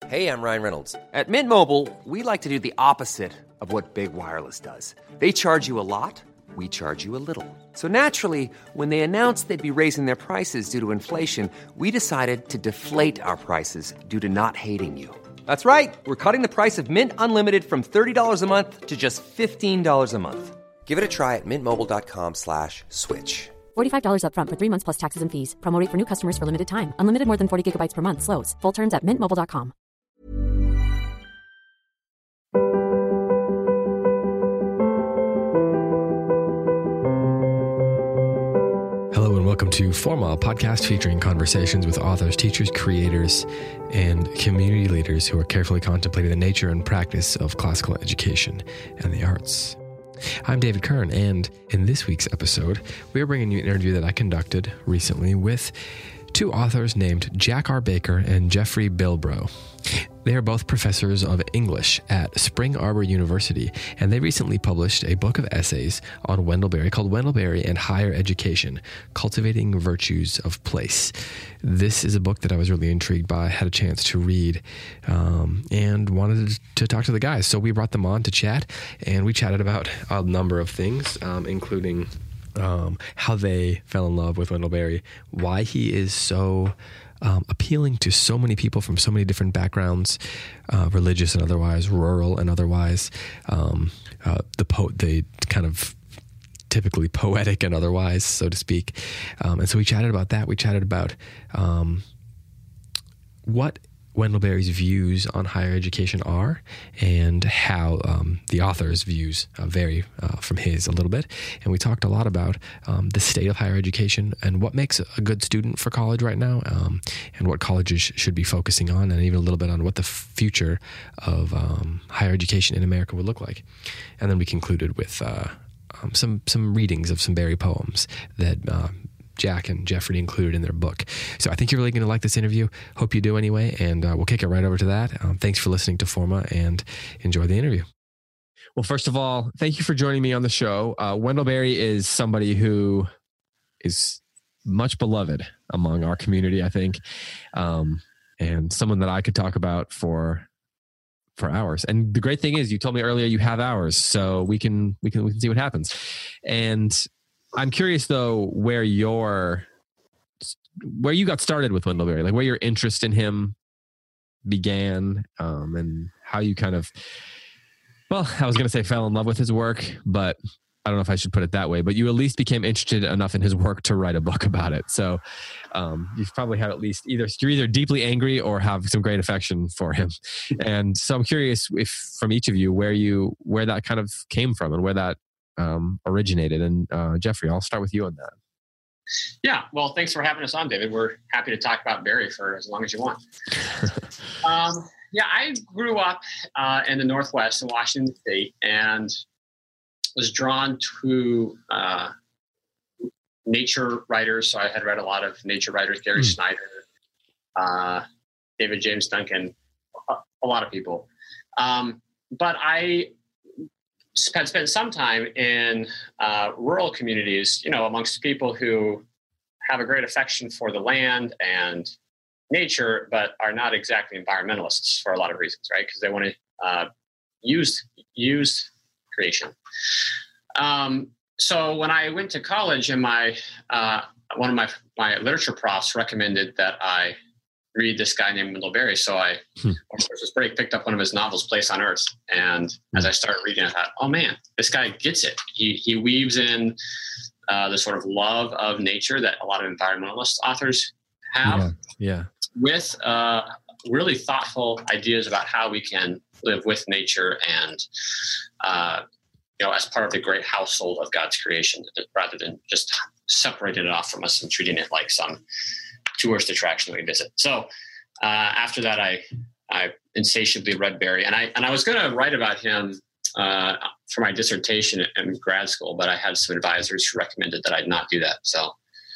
Hey, I'm Ryan Reynolds. At Mint Mobile, we like to do the opposite of what Big Wireless does. They charge you a lot, we charge you a little. So naturally, when they announced they'd be raising their prices due to inflation, we decided to deflate our prices due to not hating you. That's right. We're cutting the price of Mint Unlimited from $30 a month to just $15 a month. Give it a try at mintmobile.com/switch. $45 up front for 3 months plus taxes and fees. Promo rate for new customers for limited time. Unlimited more than 40 gigabytes per month. Slows full terms at mintmobile.com. Hello and welcome to Forma, a podcast featuring conversations with authors, teachers, creators, and community leaders who are carefully contemplating the nature and practice of classical education and the arts. I'm David Kern, and in this week's episode, we are bringing you an interview that I conducted recently with two authors named Jack R. Baker and Jeffrey Bilbrough. They are both professors of English at Spring Arbor University, and they recently published a book of essays on Wendell Berry called Wendell Berry and Higher Education, Cultivating Virtues of Place. This is a book that I was really intrigued by, had a chance to read, and wanted to talk to the guys. So we brought them on to chat, and we chatted about a number of things, including how they fell in love with Wendell Berry, why he is so appealing to so many people from so many different backgrounds, religious and otherwise, rural and otherwise, the kind of typically poetic and otherwise, so to speak. And so we chatted about that. We chatted about what Wendell Berry's views on higher education are and how the author's views vary from his a little bit. And we talked a lot about the state of higher education and what makes a good student for college right now, and what colleges should be focusing on, and even a little bit on what the future of higher education in America would look like. And then we concluded with some readings of some Berry poems that Jack and Jeffrey included in their book. So I think you're really going to like this interview. Hope you do anyway, and we'll kick it right over to that. Thanks for listening to Forma, and enjoy the interview. Well, first of all, thank you for joining me on the show. Wendell Berry is somebody who is much beloved among our community, I think, and someone that I could talk about for hours. And the great thing is, you told me earlier you have hours, so we can see what happens. And I'm curious though, where you got started with Wendell Berry, like where your interest in him began, and how you kind of, well, I was going to say fell in love with his work, but I don't know if I should put it that way, but you at least became interested enough in his work to write a book about it. So you've probably had at least you're either deeply angry or have some great affection for him. And so I'm curious if from each of you, where that kind of came from and where that originated. And Jeffrey, I'll start with you on that. Yeah, well, thanks for having us on, David. We're happy to talk about Berry for as long as you want. I grew up in the Northwest in Washington State, and was drawn to nature writers. So I had read a lot of nature writers, Gary Snyder, David James Duncan, a lot of people. But I spent some time in rural communities, amongst people who have a great affection for the land and nature, but are not exactly environmentalists for a lot of reasons, right? Because they want to use creation. So when I went to college, and one of my literature profs recommended that I read this guy named Wendell Berry. So I, of course, was pretty picked up one of his novels, Place on Earth. And as I started reading, I thought, oh man, this guy gets it. He weaves in the sort of love of nature that a lot of environmentalist authors have, with really thoughtful ideas about how we can live with nature and, as part of the great household of God's creation, rather than just separating it off from us and treating it like some tourist attraction that we visit. So after that, I insatiably read Berry, and I was going to write about him for my dissertation in grad school, but I had some advisors who recommended that I not do that. So,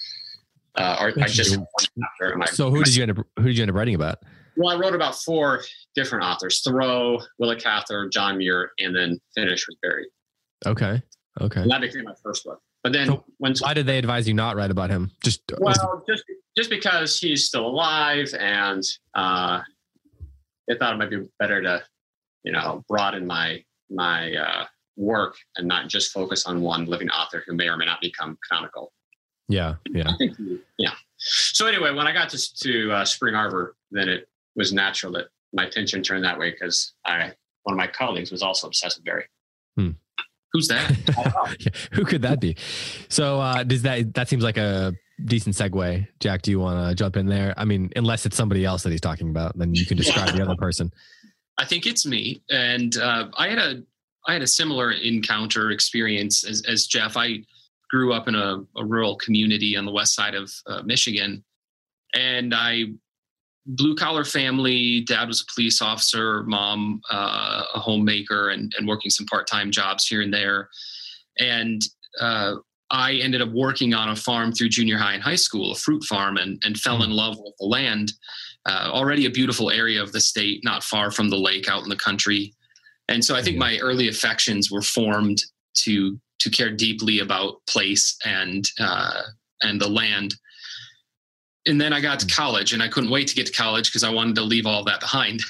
So who did you end up writing about? Well, I wrote about 4 different authors: Thoreau, Willa Cather, John Muir, and then finished with Berry. Okay. And that became my first book. But then, why did they advise you not write about him? Just because he's still alive, and they thought it might be better to, broaden my work and not just focus on one living author who may or may not become canonical. Yeah. Yeah. So anyway, when I got to Spring Arbor, then it was natural that my attention turned that way because one of my colleagues was also obsessed with Barry. Who's that? Yeah, who could that be? So does that seems like a decent segue. Jack, do you want to jump in there? I mean, unless it's somebody else that he's talking about, then you can describe the other person. I think it's me. And I had a similar encounter experience as Jeff. I grew up in a rural community on the west side of Michigan, and blue collar family. Dad was a police officer, mom a homemaker, and working some part-time jobs here and there. And I ended up working on a farm through junior high and high school, a fruit farm, and fell in love with the land. Already a beautiful area of the state, not far from the lake, out in the country. And so I think my early affections were formed to care deeply about place and the land. And then I got to college, and I couldn't wait to get to college because I wanted to leave all that behind.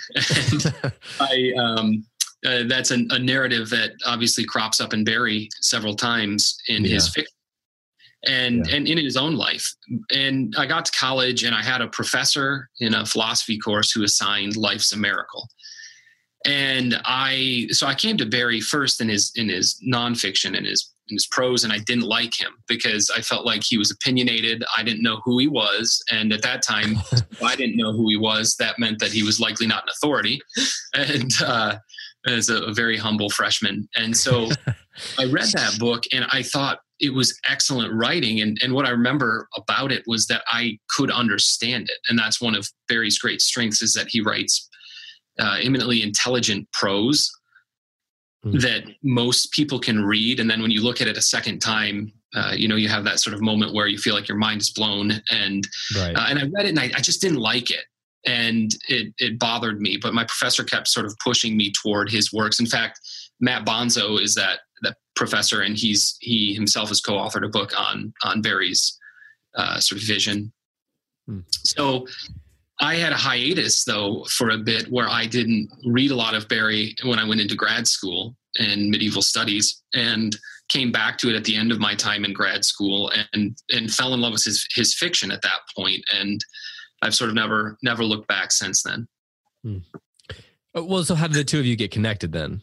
And that's a narrative that obviously crops up in Barry several times in his fiction and in his own life. And I got to college, and I had a professor in a philosophy course who assigned Life's a Miracle. And so I came to Barry first in his nonfiction and his prose, and I didn't like him because I felt like he was opinionated. I didn't know who he was. And at that time, if I didn't know who he was, that meant that he was likely not an authority. And as a very humble freshman. And so I read that book, and I thought it was excellent writing. And what I remember about it was that I could understand it. And that's one of Barry's great strengths, is that he writes eminently intelligent prose that most people can read. And then when you look at it a second time, you have that sort of moment where you feel like your mind is blown. And and I read it, and I just didn't like it. And it bothered me. But my professor kept sort of pushing me toward his works. In fact, Matt Bonzo is that professor, and he himself has co-authored a book on Barry's sort of vision. So I had a hiatus, though, for a bit where I didn't read a lot of Barry when I went into grad school in medieval studies, and came back to it at the end of my time in grad school, and fell in love with his fiction at that point. And I've sort of never looked back since then. Well, so how did the two of you get connected then?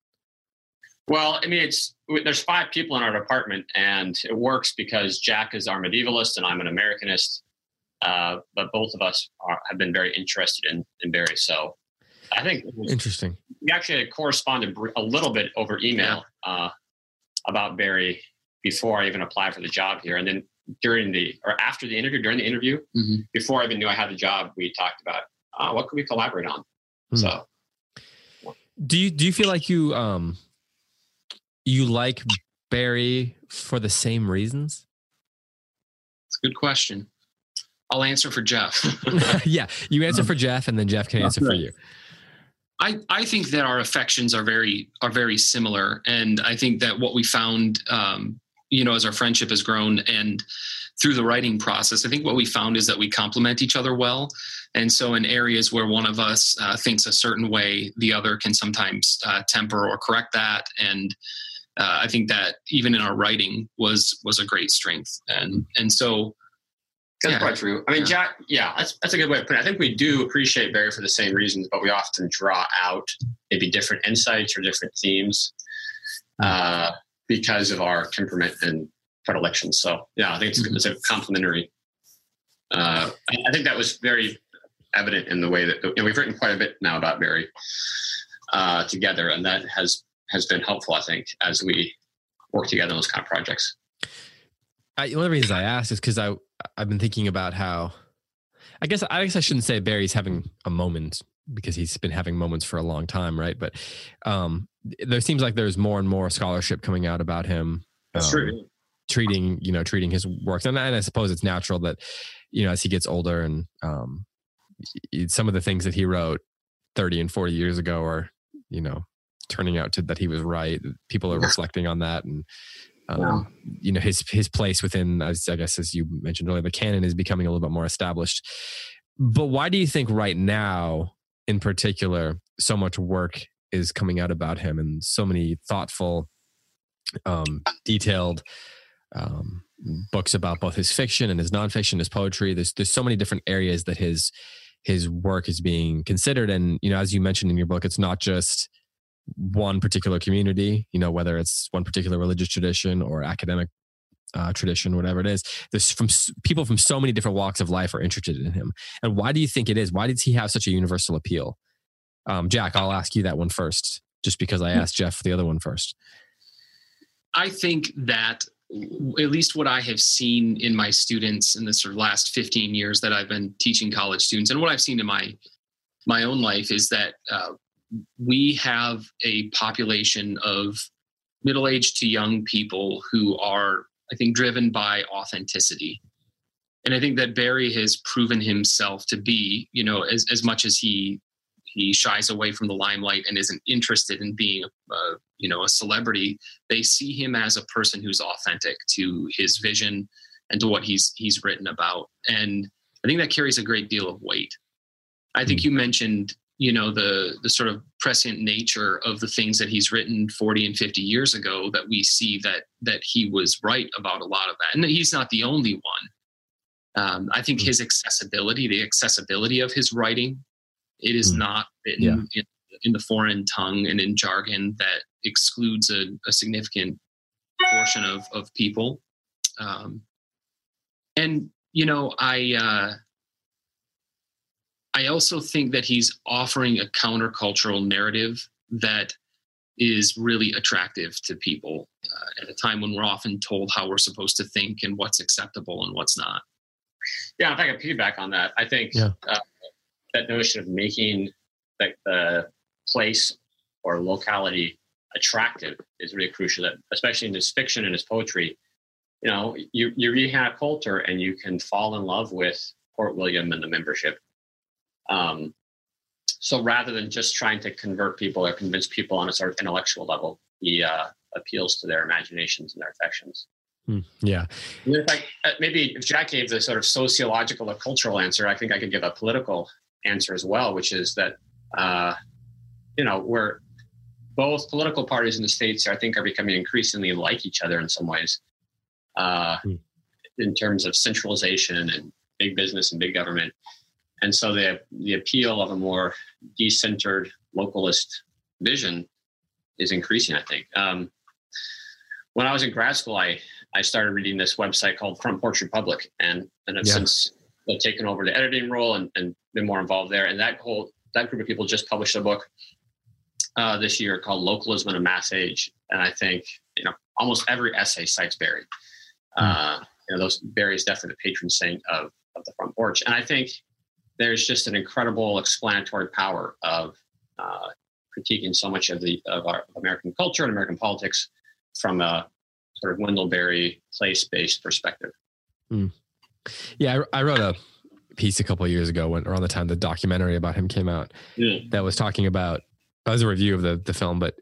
Well, I mean, there's 5 people in our department, and it works because Jack is our medievalist and I'm an Americanist. But both of us have been very interested in Barry. So I think interesting. We actually had corresponded a little bit over email about Barry before I even applied for the job here. And then during the interview, before I even knew I had the job, we talked about what could we collaborate on. So do you feel like you like Barry for the same reasons? It's a good question. I'll answer for Jeff. Yeah, you answer for Jeff, and then Jeff can answer for you. I think that our affections are very similar, and I think that what we found, as our friendship has grown and through the writing process, I think what we found is that we complement each other well. And so in areas where one of us thinks a certain way, the other can sometimes temper or correct that. And I think that even in our writing was a great strength. And so. That's probably true. I mean, Jack, that's a good way to put it. I think we do appreciate Barry for the same reasons, but we often draw out maybe different insights or different themes because of our temperament and predilections. So, I think it's a complementary. I think that was very evident in the way that we've written quite a bit now about Barry together, and that has been helpful, I think, as we work together on those kind of projects. One of the reasons I asked is because I've been thinking about how, I guess I shouldn't say Barry's having a moment, because he's been having moments for a long time, right? But there seems like there's more and more scholarship coming out about him. That's true. Treating his works, and I suppose it's natural that as he gets older, and some of the things that he wrote 30 and 40 years ago are turning out to that he was right. People are reflecting on that, and his place within, I guess, as you mentioned earlier, the canon is becoming a little bit more established. But why do you think right now in particular, so much work is coming out about him, and so many thoughtful, detailed books about both his fiction and his nonfiction, his poetry. There's so many different areas that his work is being considered. And, as you mentioned in your book, it's not just one particular community, whether it's one particular religious tradition or academic tradition, whatever it is. There's people from so many different walks of life are interested in him. And why do you think it is? Why does he have such a universal appeal? Jack, I'll ask you that one first, just because I asked Jeff the other one first. I think that at least what I have seen in my students in the sort of last 15 years that I've been teaching college students, and what I've seen in my own life, is that we have a population of middle-aged to young people who are, I think, driven by authenticity. And I think that Barry has proven himself to be, as much as he shies away from the limelight and isn't interested in being a celebrity, they see him as a person who's authentic to his vision and to what he's written about. And I think that carries a great deal of weight. I think you mentioned, the sort of prescient nature of the things that he's written 40 and 50 years ago, that we see that he was right about a lot of that. And he's not the only one. I think his accessibility, the accessibility of his writing, it is not written in the foreign tongue and in jargon that excludes a significant portion of people. I also think that he's offering a countercultural narrative that is really attractive to people at a time when we're often told how we're supposed to think and what's acceptable and what's not. Yeah, if I could piggyback on that, I think that notion of making the place or locality attractive is really crucial, that especially in his fiction and his poetry. You read Hannah Coulter and you can fall in love with Port William and the membership. So rather than just trying to convert people or convince people on a sort of intellectual level, he appeals to their imaginations and their affections. Yeah. Maybe if Jack gave the sort of sociological or cultural answer, I think I could give a political answer as well, which is that, we're both political parties in the States, I think, are becoming increasingly like each other in some ways, in terms of centralization and big business and big government. And so the appeal of a more decentered localist vision is increasing, I think. When I was in grad school, I started reading this website called Front Porch Republic, and I've since taken over the editing role and been more involved there. And that group of people just published a book this year called Localism in a Mass Age. And I think, almost every essay cites Barry. Barry is definitely the patron saint of the Front Porch. And I think there's just an incredible explanatory power of critiquing so much of our American culture and American politics from a sort of Wendell Berry place-based perspective. Yeah, I wrote a piece a couple of years ago around the time the documentary about him came out that was talking about, as a review of the film, but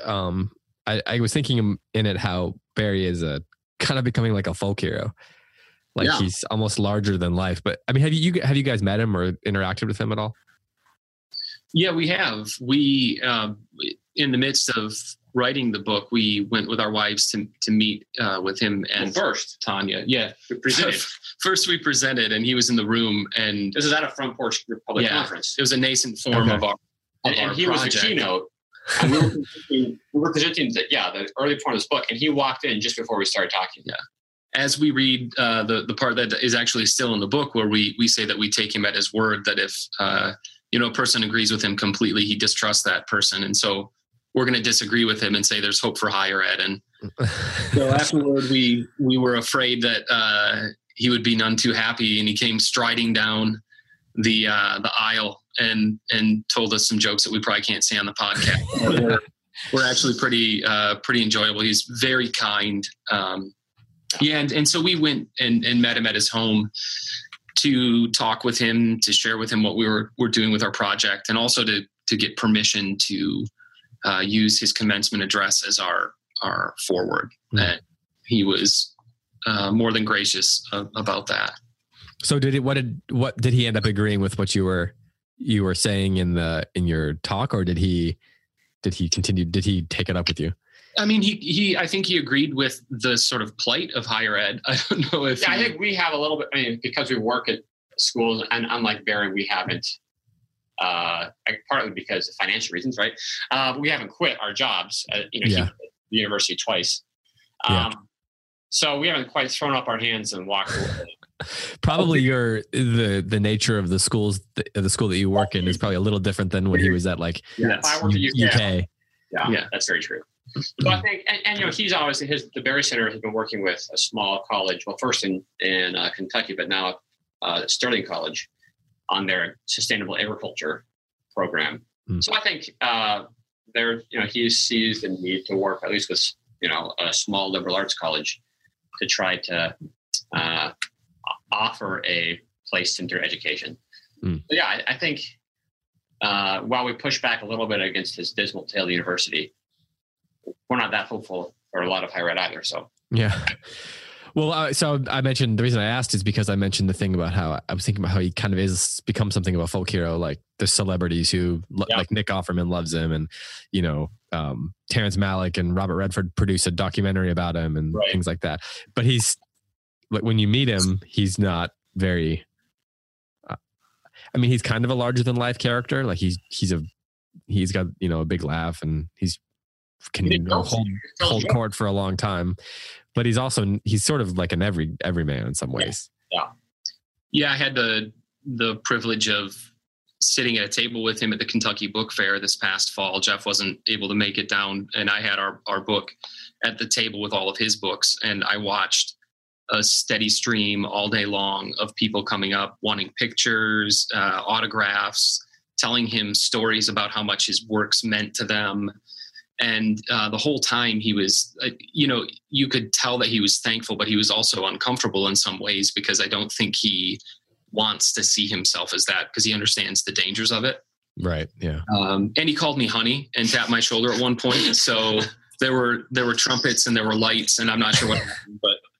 I was thinking in it how Barry is kind of becoming like a folk hero. He's almost larger than life. But I mean, have you guys met him or interacted with him at all? Yeah, we have. We, in the midst of writing the book, we went with our wives to meet with him and first Tanya. Yeah, we presented. First we presented, and he was in the room. And this is at a Front Porch Republic conference. It was a nascent form of our and he project. Was the keynote. And we were presenting the early part of this book, and he walked in just before we started talking. Yeah. As we read the part that is actually still in the book, where we say that we take him at his word, that if a person agrees with him completely, he distrusts that person, and so we're going to disagree with him and say there's hope for higher ed. And so afterward, we were afraid that he would be none too happy, and he came striding down the aisle and told us some jokes that we probably can't say on the podcast. We're actually pretty enjoyable. He's very kind. And so we went and met him at his home to talk with him, to share with him what we're doing with our project, and also to get permission to use his commencement address as our forward. And he was more than gracious about that. So what did he end up agreeing with what you were you were saying in your talk, or did he continue? Did he take it up with you? I mean, I think he agreed with the sort of plight of higher ed. I don't know if. I think we have a little bit. I mean, because we work at schools, and unlike Barry, we haven't. Partly because of financial reasons, right? We haven't quit our jobs. He quit the university twice, so we haven't quite thrown up our hands and walked away. Probably the nature of the schools, the school that you work in is probably a little different than when he was at like if I worked at UK. Yeah, that's very true. So I think, and he's obviously the Barry Center has been working with a small college. Well, first in Kentucky, but now Sterling College on their sustainable agriculture program. So I think he sees the need to work at least with a small liberal arts college to try to offer a place-centered education. Yeah, I think while we push back a little bit against his dismal tale university, we're not that hopeful for a lot of higher ed either. So yeah. Well, so I mentioned, the reason I asked is because I mentioned the thing about how I was thinking about how he kind of is become something of a folk hero, like the celebrities who like Nick Offerman loves him, and Terrence Malick and Robert Redford produce a documentary about him and things like that. But he's like, when you meet him, he's not very. He's kind of a larger than life character. Like he's got a big laugh, and can hold court for a long time. But he's sort of like an everyman in some ways. Yeah. I had the privilege of sitting at a table with him at the Kentucky Book Fair this past fall. Jeff wasn't able to make it down, and I had our book at the table with all of his books. And I watched a steady stream all day long of people coming up, wanting pictures, autographs, telling him stories about how much his works meant to them. And the whole time he was, you could tell that he was thankful, but he was also uncomfortable in some ways, because I don't think he wants to see himself as that, because he understands the dangers of it. Right. Yeah. And he called me honey and tapped my shoulder at one point. So there were trumpets and there were lights, and I'm not sure what happened,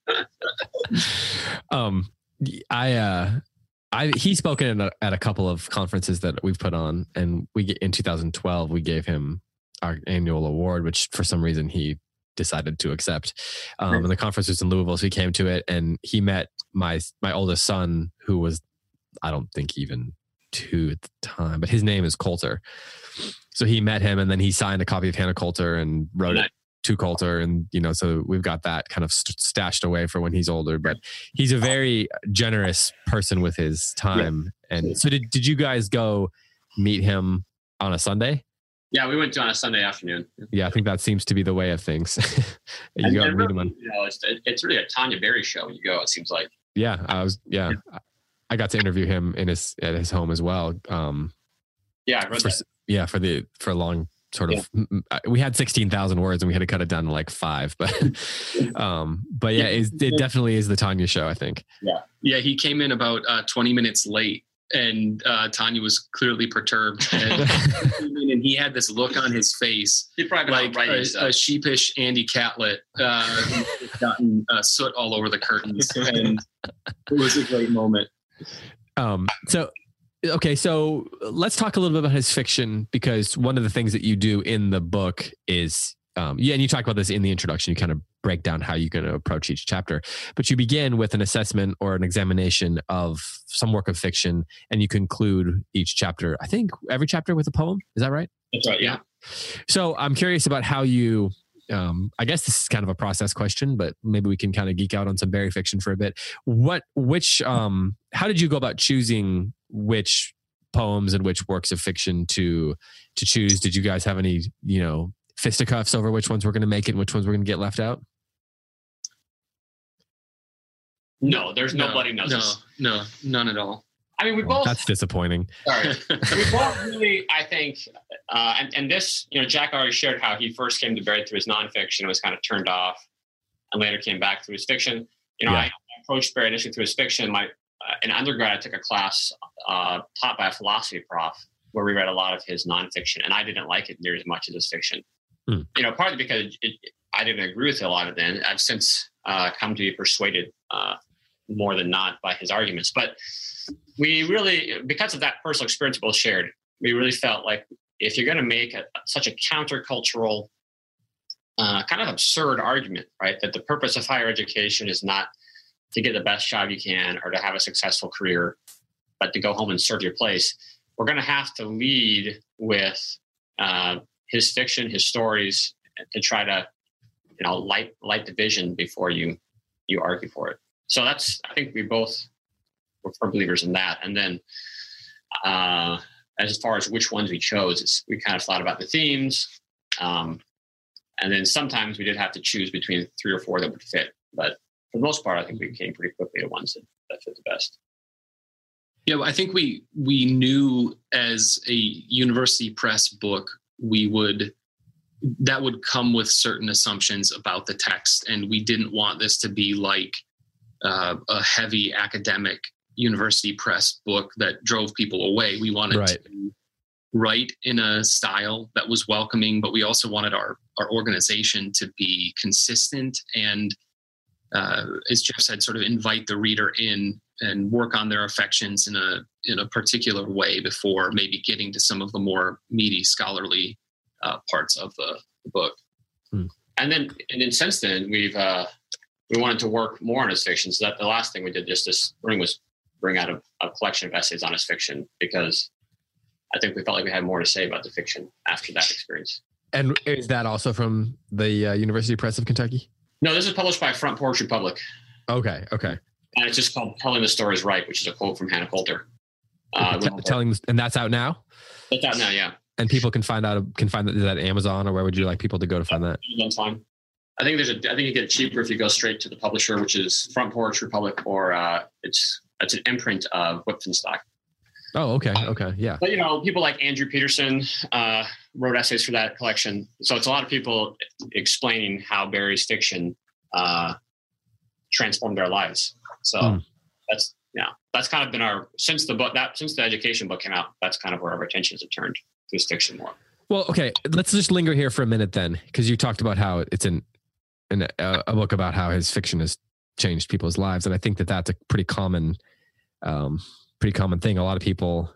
but he's spoken at a couple of conferences that we've put on, and in 2012 we gave him our annual award, which for some reason he decided to accept. And the conference was in Louisville, so he came to it, and he met my oldest son, who was, I don't think even 2 at the time, but his name is Coulter. So he met him, and then he signed a copy of Hannah Coulter and wrote it to Coulter. And, so we've got that kind of stashed away for when he's older, but he's a very generous person with his time. Yeah. And so did you guys go meet him on a Sunday? Yeah, we went on a Sunday afternoon. Yeah, I think that seems to be the way of things. You go and meet him on. It's really a Tanya Berry show when you go, it seems like. Yeah, I got to interview him at his home as well. I read that. Yeah, for a long sort of. We had 16,000 words, and we had to cut it down to like 5. But it definitely is the Tanya show, I think. Yeah. He came in about 20 minutes late. And Tanya was clearly perturbed, and he had this look on his face, like a sheepish Andy Catlett, gotten soot all over the curtains, and it was a great moment. So let's talk a little bit about his fiction, because one of the things that you do in the book is, and you talk about this in the introduction, you kind of break down how you're going to approach each chapter, but you begin with an assessment or an examination of some work of fiction, and you conclude each chapter, I think every chapter, with a poem. Is that right? That's right. Yeah. So I'm curious about how you, I guess this is kind of a process question, but maybe we can kind of geek out on some Barry fiction for a bit. How did you go about choosing which poems and which works of fiction to choose? Did you guys have any, fisticuffs over which ones were going to make it and which ones were going to get left out? No, there's nobody knows this. No, none at all. I mean, we both. That's disappointing. Sorry. We both really, I think, and this, Jack already shared how he first came to Barry through his nonfiction and was kind of turned off, and later came back through his fiction. I approached Barry initially through his fiction. In undergrad, I took a class taught by a philosophy prof where we read a lot of his nonfiction, and I didn't like it near as much as his fiction. Partly because I didn't agree with it a lot of it then. I've since come to be persuaded more than not by his arguments. But we really, because of that personal experience we both shared, we really felt like if you're going to make such a countercultural, kind of absurd argument, right, that the purpose of higher education is not to get the best job you can or to have a successful career, but to go home and serve your place, we're going to have to lead with his fiction, his stories, to try to, light the vision before you argue for it. So I think we both were firm believers in that. And then as far as which ones we chose, we kind of thought about the themes. And then sometimes we did have to choose between 3 or 4 that would fit. But for the most part, I think we came pretty quickly to ones that fit the best. Yeah, I think we knew as a university press book, that would come with certain assumptions about the text. And we didn't want this to be like a heavy academic university press book that drove people away. We wanted to write in a style that was welcoming, but we also wanted our organization to be consistent and, as Jeff said, sort of invite the reader in and work on their affections in a particular way before maybe getting to some of the more meaty scholarly parts of the book. And then since then we wanted to work more on his fiction. So that the last thing we did just this spring was bring out a collection of essays on his fiction, because I think we felt like we had more to say about the fiction after that experience. And is that also from the University Press of Kentucky? No, this is published by Front Porch Republic. Okay. And it's just called Telling the Stories Right, which is a quote from Hannah Coulter. And that's out now? It's out now, yeah. And people can find that at Amazon, or where would you like people to go to find that? That's fine. I think you get it cheaper if you go straight to the publisher, which is Front Porch Republic, or it's an imprint of Whipfenstock. Oh, okay, yeah. But people like Andrew Peterson wrote essays for that collection, so it's a lot of people explaining how Barry's fiction transformed their lives. So that's kind of been since the education book came out, that's kind of where our attention has turned to his fiction more. Well, okay, let's just linger here for a minute then, because you talked about how it's a book about how his fiction has changed people's lives, and I think that's a pretty common thing. A lot of people,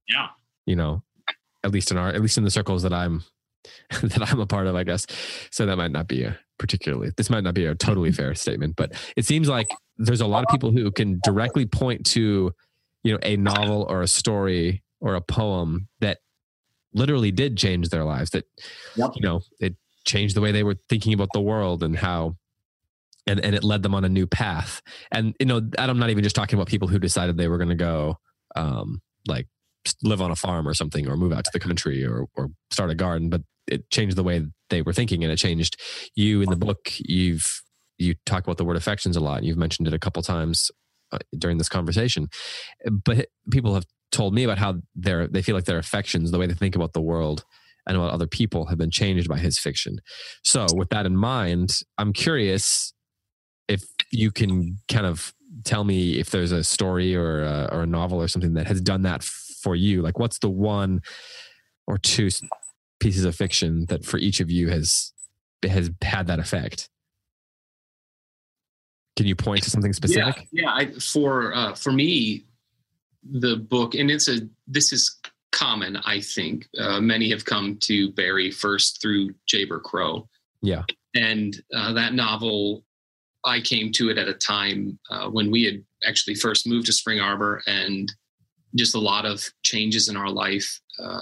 at least in the circles that I'm a part of, I guess. So that might not be this might not be a totally fair statement, but it seems like there's a lot of people who can directly point to, a novel or a story or a poem that literally did change their lives, that, it changed the way they were thinking about the world and how, and it led them on a new path. And, I'm not even just talking about people who decided they were going to go, like live on a farm or something, or move out to the country or start a garden, but it changed the way they were thinking, and it changed you. In the book, you talk about the word affections a lot. You've mentioned it a couple times during this conversation, but people have told me about how they feel like their affections, the way they think about the world and about other people, have been changed by his fiction. So with that in mind, I'm curious if you can kind of tell me if there's a story or a novel or something that has done that for you. Like, what's the one or two pieces of fiction that for each of you has had that effect? Can you point to something specific? Yeah. For me, the book, and this is common, I think. Many have come to Barry first through Jayber Crow. Yeah. And that novel, I came to it at a time when we had actually first moved to Spring Arbor, and just a lot of changes in our life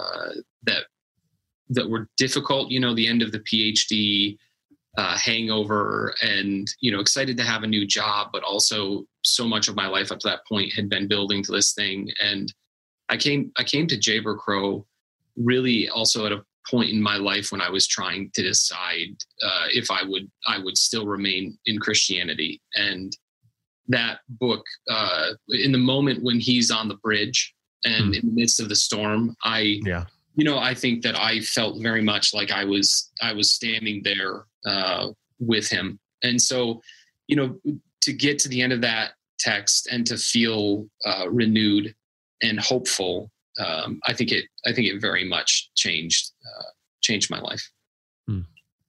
that were difficult. The end of the PhD, hangover, and excited to have a new job, but also so much of my life up to that point had been building to this thing. And I came to Jayber Crow really also at a point in my life when I was trying to decide if I would still remain in Christianity. And that book, in the moment when he's on the bridge and in the midst of the storm, I think that I felt very much like I was standing there with him. And so, to get to the end of that text and to feel renewed and hopeful, I think it very much changed my life.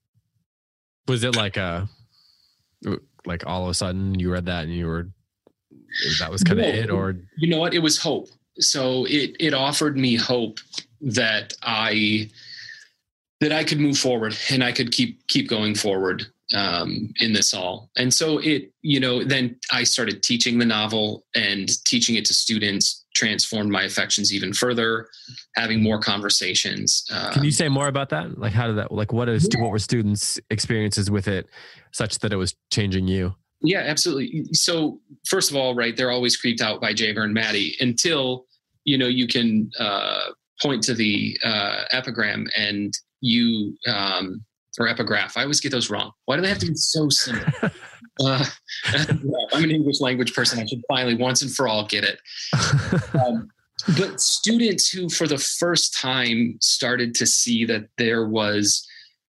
Was it like all of a sudden you read that and you were that was kind of it, or you know what? It was hope. So it offered me hope that I could move forward and I could keep going forward in this all. And so then I started teaching the novel, and teaching it to students transformed my affections even further, having more conversations. Can you say more about that? Like, how did that, like, what were students' experiences with it such that it was changing you? Yeah, absolutely. So first of all, right, they're always creeped out by Jaber and Maddie until, you can point to the epigram and or epigraph. I always get those wrong. Why do they have to be so simple? I'm an English language person. I should finally once and for all get it. But students who for the first time started to see that there was,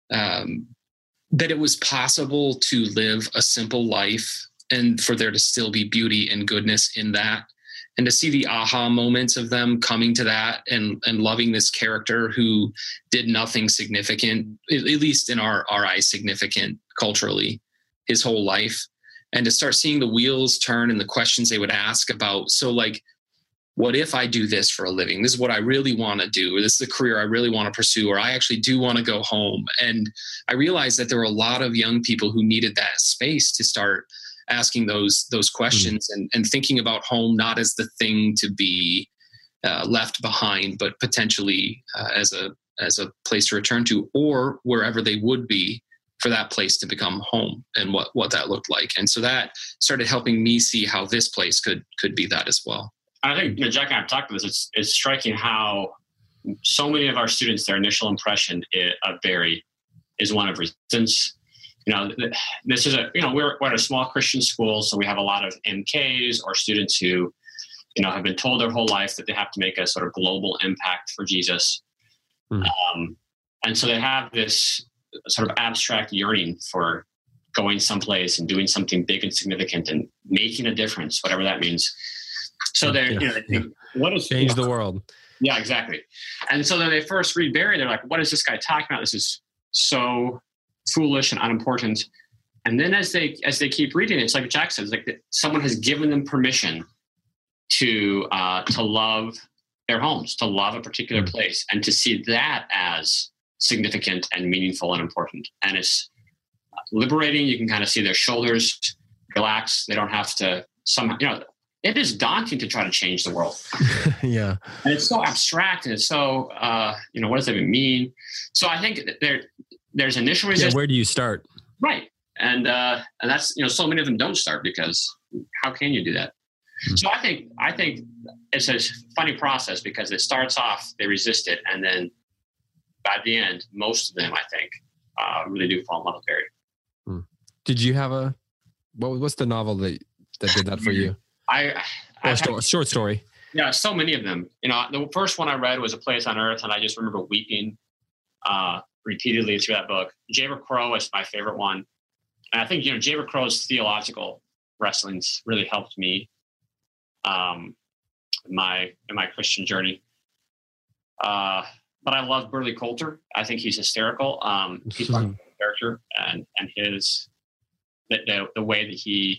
that it was possible to live a simple life and for there to still be beauty and goodness in that. And to see the aha moments of them coming to that and loving this character who did nothing significant, at least in our eyes, significant culturally, his whole life. And to start seeing the wheels turn and the questions they would ask about, so like, what if I do this for a living? This is what I really want to do, or this is a career I really want to pursue, or I actually do want to go home. And I realized that there were a lot of young people who needed that space to start asking those questions and thinking about home not as the thing to be left behind, but potentially as a place to return to, or wherever they would be for that place to become home, and what that looked like. And so that started helping me see how this place could be that as well. I think Jack and I have talked about this. It's striking how so many of our students, their initial impression of Barry is one of resistance. This is we're at a small Christian school, so we have a lot of MKs or students who, have been told their whole life that they have to make a sort of global impact for Jesus. And so they have this sort of abstract yearning for going someplace and doing something big and significant and making a difference, whatever that means. So they think, what is change the world? Yeah, exactly. And so then they first read Barry, they're like, what is this guy talking about? This is so foolish and unimportant. And then as they keep reading, it's like Jack says, like someone has given them permission to love their homes, to love a particular place, and to see that as significant and meaningful and important. And it's liberating. You can kind of see their shoulders relax. They don't have to somehow, it is daunting to try to change the world. Yeah. And it's so abstract, and it's so, what does that even mean? So I think there's initial resistance. Yeah, where do you start? Right. And that's, so many of them don't start, because how can you do that? So I think it's a funny process, because it starts off, they resist it. And then by the end, most of them, I think, really do fall in love with Barry. Did you have what's the novel that did that for you? Short story. Yeah, so many of them. The first one I read was A Place on Earth, and I just remember weeping repeatedly through that book. Jaber Crow is my favorite one. And I think, Jaber Crow's theological wrestlings really helped me in my Christian journey. But I love Burley Coulter. I think he's hysterical. He's my character, and his the way that he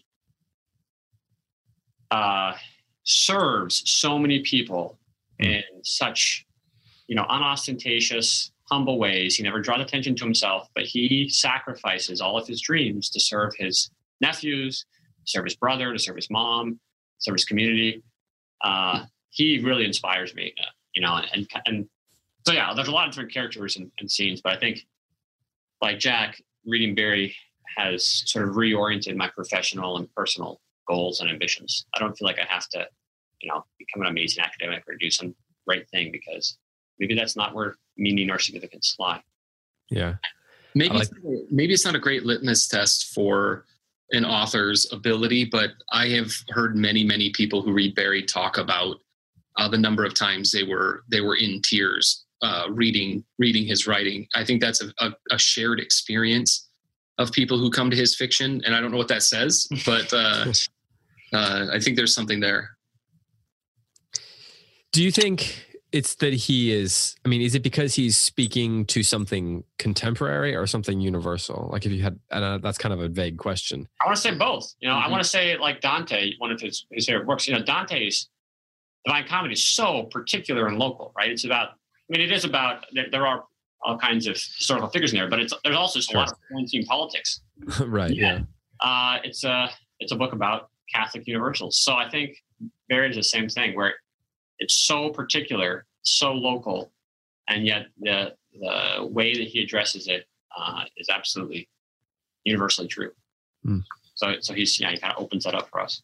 serves so many people in such, unostentatious, humble ways. He never draws attention to himself, but he sacrifices all of his dreams to serve his nephews, to serve his brother, to serve his mom, serve his community. He really inspires me, and so, yeah, there's a lot of different characters and scenes, but I think, like Jack, reading Barry has sort of reoriented my professional and personal goals and ambitions. I don't feel like I have to, become an amazing academic or do some great thing, because maybe that's not where meaning or significance lie. Yeah. Maybe it's not a great litmus test for an author's ability, but I have heard many, many people who read Barry talk about the number of times they were in tears reading his writing. I think that's a shared experience of people who come to his fiction, and I don't know what that says, but I think there's something there. Do you think it's that he is, I mean, is it because he's speaking to something contemporary or something universal? Like if you had, that's kind of a vague question. I want to say both. I want to say like Dante, one of his favorite works. Dante's Divine Comedy is so particular and local, right? It's about, it is about, there are all kinds of historical figures in there, but there's also a lot of Florentine politics. Right. Yeah. It's a book about Catholic universals. So I think Barry is the same thing, where it's so particular, so local, and yet the way that he addresses it is absolutely universally true. Mm. So he kind of opens that up for us.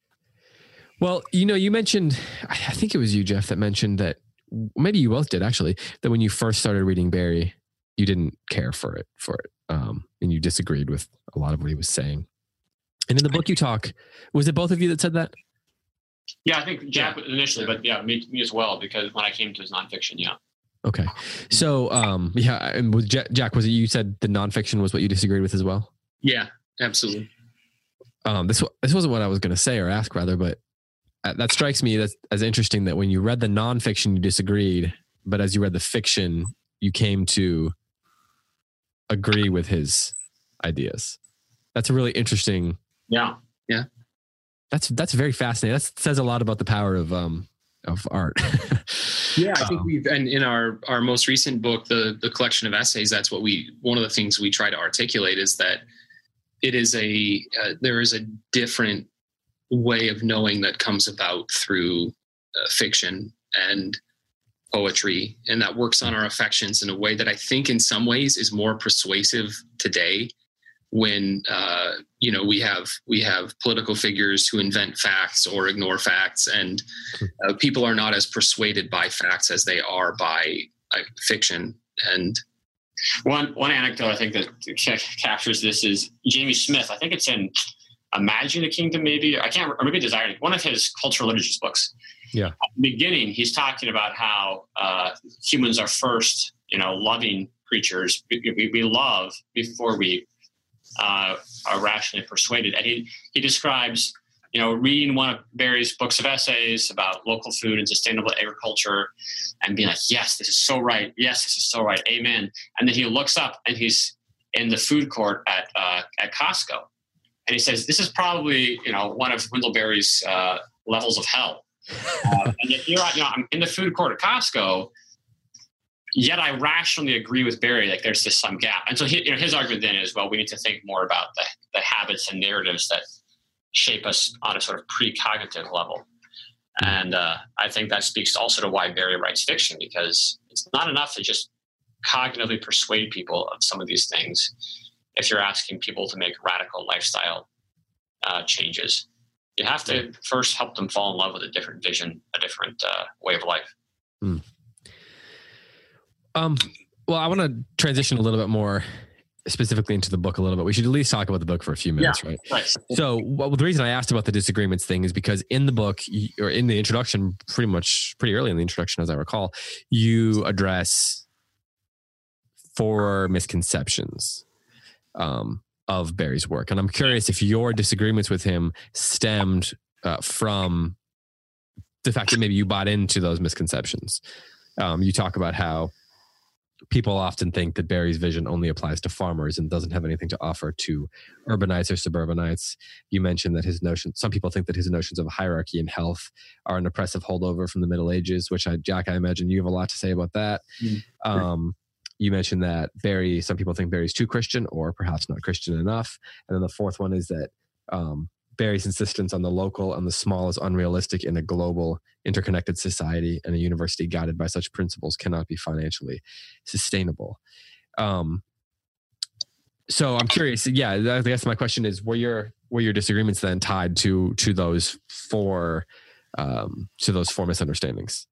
Well, you mentioned, I think it was you, Jeff, that mentioned that, maybe you both did actually, that when you first started reading Barry, you didn't care for it, and you disagreed with a lot of what he was saying. And in the book you talk, was it both of you that said that? Yeah, I think Jack initially, but me as well, because when I came to his nonfiction, yeah. Okay. So, and with Jack, was it you said the nonfiction was what you disagreed with as well? Yeah, absolutely. This wasn't what I was going to say or ask rather, but that strikes me as interesting that when you read the nonfiction, you disagreed, but as you read the fiction, you came to agree with his ideas. That's a really interesting. Yeah. Yeah. That's very fascinating. That says a lot about the power of art. Yeah, I think and in our most recent book, the collection of essays, that's what one of the things we try to articulate is that it is there is a different way of knowing that comes about through fiction and poetry, and that works on our affections in a way that I think in some ways is more persuasive today, when we have political figures who invent facts or ignore facts, and people are not as persuaded by facts as they are by fiction. And one anecdote I think that captures this is Jamie Smith. I think it's in Imagine a Kingdom, maybe or maybe Desire, one of his cultural literatures books. Yeah. At the beginning, he's talking about how humans are first, loving creatures. We love before we are rationally persuaded. And he describes, reading one of Barry's books of essays about local food and sustainable agriculture and being like, yes, this is so right. Yes, this is so right. Amen. And then he looks up and he's in the food court at Costco. And he says, this is probably, one of Wendell Berry's levels of hell. And yet here I'm in the food court at Costco, yet I rationally agree with Barry, like there's just some gap. And so his argument then is, well, we need to think more about the habits and narratives that shape us on a sort of precognitive level. And I think that speaks also to why Barry writes fiction, because it's not enough to just cognitively persuade people of some of these things. If you're asking people to make radical lifestyle changes, you have to first help them fall in love with a different vision, a different way of life. Mm. Well, I want to transition a little bit more specifically into the book a little bit. We should at least talk about the book for a few minutes, right? So the reason I asked about the disagreements thing is because in the book, or in the introduction, pretty early in the introduction, as I recall, you address 4 misconceptions of Barry's work. And I'm curious if your disagreements with him stemmed from the fact that maybe you bought into those misconceptions. You talk about how people often think that Barry's vision only applies to farmers and doesn't have anything to offer to urbanites or suburbanites. You mentioned that some people think that his notions of hierarchy and health are an oppressive holdover from the Middle Ages, which Jack, I imagine you have a lot to say about that. Mm-hmm. You mentioned that some people think Barry's too Christian or perhaps not Christian enough. And then the fourth one is that Barry's insistence on the local and the small is unrealistic in a global, interconnected society, and a university guided by such principles cannot be financially sustainable. So I'm curious. Yeah, I guess my question is: were your disagreements then tied to those 4 misunderstandings?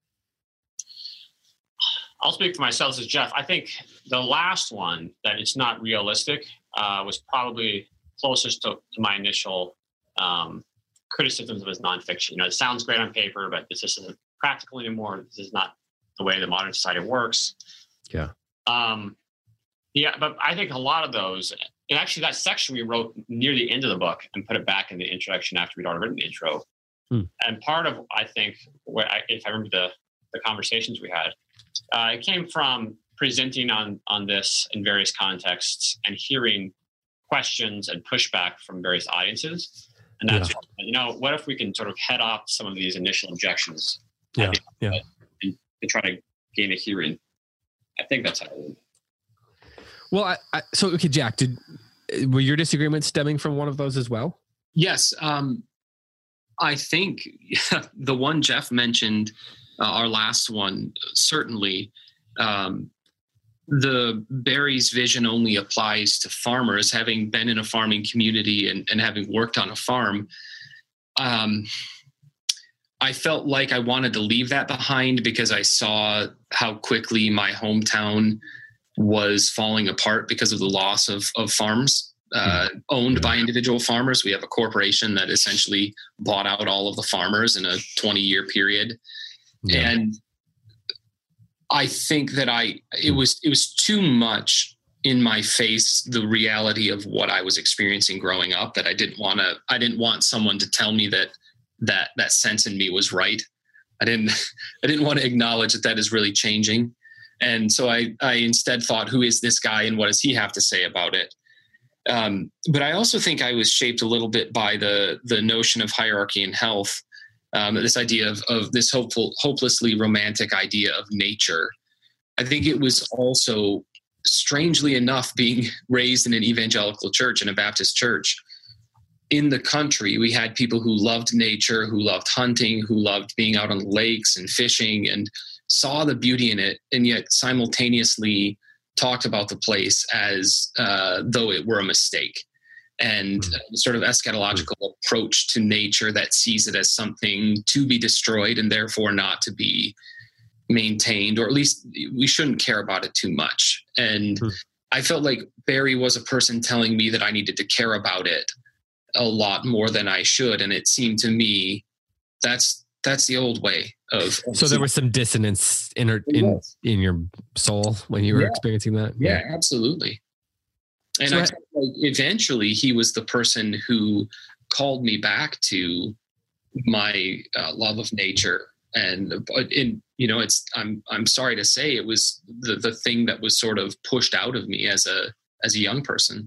I'll speak for myself as Jeff. I think the last one, that it's not realistic, was probably closest to my initial criticisms of his nonfiction. It sounds great on paper, but this isn't practical anymore. This is not the way the modern society works. Yeah. But I think a lot of those, and actually that section we wrote near the end of the book and put it back in the introduction after we'd already written the intro. And part of, I think, if I remember the conversations we had. It came from presenting on this in various contexts and hearing questions and pushback from various audiences. And that's, what if we can sort of head off some of these initial objections and to try to gain a hearing? I think that's how it is. Well, okay, Jack, were your disagreements stemming from one of those as well? Yes. I think the one Jeff mentioned, our last one, certainly, the Barry's vision only applies to farmers. Having been in a farming community and having worked on a farm, I felt like I wanted to leave that behind because I saw how quickly my hometown was falling apart because of the loss of farms owned by individual farmers. We have a corporation that essentially bought out all of the farmers in a 20-year period. Yeah. And I think that it was too much in my face, the reality of what I was experiencing growing up, that I didn't want someone to tell me that sense in me was right. I didn't want to acknowledge that is really changing. And so I instead thought, who is this guy and what does he have to say about it? But I also think I was shaped a little bit by the notion of hierarchy in health. This idea of this hopelessly romantic idea of nature. I think it was also, strangely enough, being raised in an evangelical church, in a Baptist church in the country, we had people who loved nature, who loved hunting, who loved being out on the lakes and fishing and saw the beauty in it, and yet simultaneously talked about the place as though it were a mistake. And sort of eschatological approach to nature that sees it as something to be destroyed and therefore not to be maintained, or at least we shouldn't care about it too much. And I felt like Barry was a person telling me that I needed to care about it a lot more than I should. And it seemed to me that's the old way of so there was some dissonance in your soul when you were experiencing that. Yeah, absolutely. And so I felt like eventually he was the person who called me back to my love of nature. And I'm sorry to say, it was the thing that was sort of pushed out of me as a young person.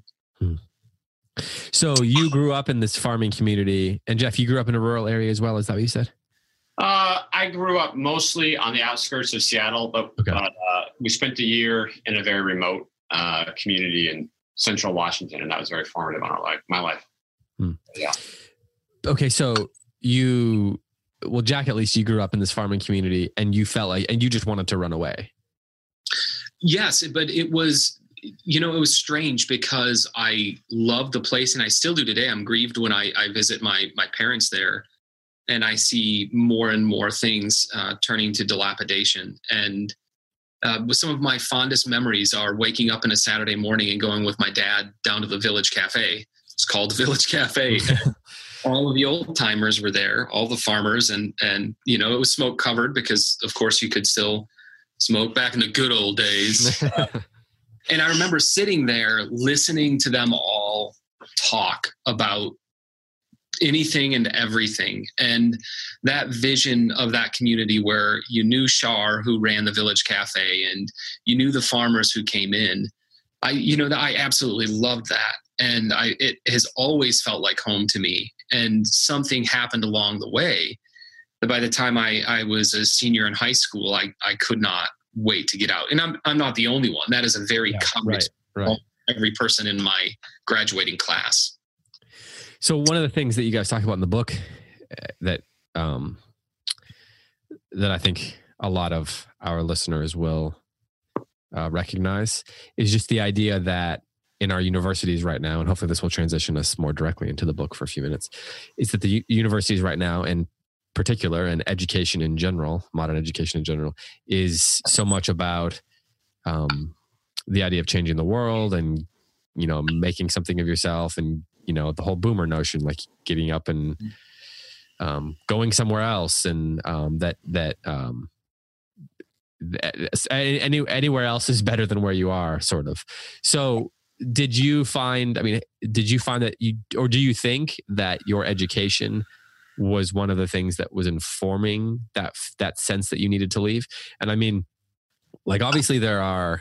So you grew up in this farming community, and Jeff, you grew up in a rural area as well. Is that what you said? I grew up mostly on the outskirts of Seattle, but we spent a year in a very remote community in Central Washington, and that was very formative on my life. Yeah. Okay, so Jack, at least you grew up in this farming community, and you felt like, and you just wanted to run away. Yes, but it was, it was strange because I loved the place, and I still do today. I'm grieved when I visit my parents there, and I see more and more things turning to dilapidation. And some of my fondest memories are waking up on a Saturday morning and going with my dad down to the Village Cafe. It's called the Village Cafe. All of the old timers were there, all the farmers, and it was smoke covered because, of course, you could still smoke back in the good old days. And I remember sitting there listening to them all talk about anything and everything. And that vision of that community where you knew Shar, who ran the Village Cafe, and you knew the farmers who came in, I absolutely loved that. And it has always felt like home to me. And something happened along the way that by the time I was a senior in high school, I could not wait to get out. And I'm not the only one. That is a very common right. Every person in my graduating class. So one of the things that you guys talk about in the book that I think a lot of our listeners will recognize is just the idea that in our universities right now, and hopefully this will transition us more directly into the book for a few minutes, is that the universities right now, in particular, and education in general, modern education in general, is so much about the idea of changing the world and, making something of yourself, and, the whole boomer notion, like getting up and going somewhere else, and anywhere else is better than where you are, sort of. So did you find that do you think that your education was one of the things that was informing that sense that you needed to leave? And I mean, like, obviously there are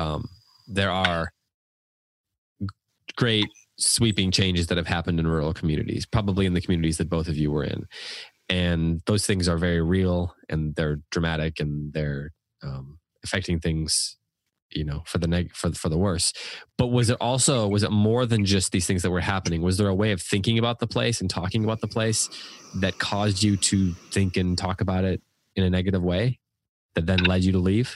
great sweeping changes that have happened in rural communities, probably in the communities that both of you were in. And those things are very real, and they're dramatic, and they're affecting things, for the worse. But was it more than just these things that were happening? Was there a way of thinking about the place and talking about the place that caused you to think and talk about it in a negative way that then led you to leave?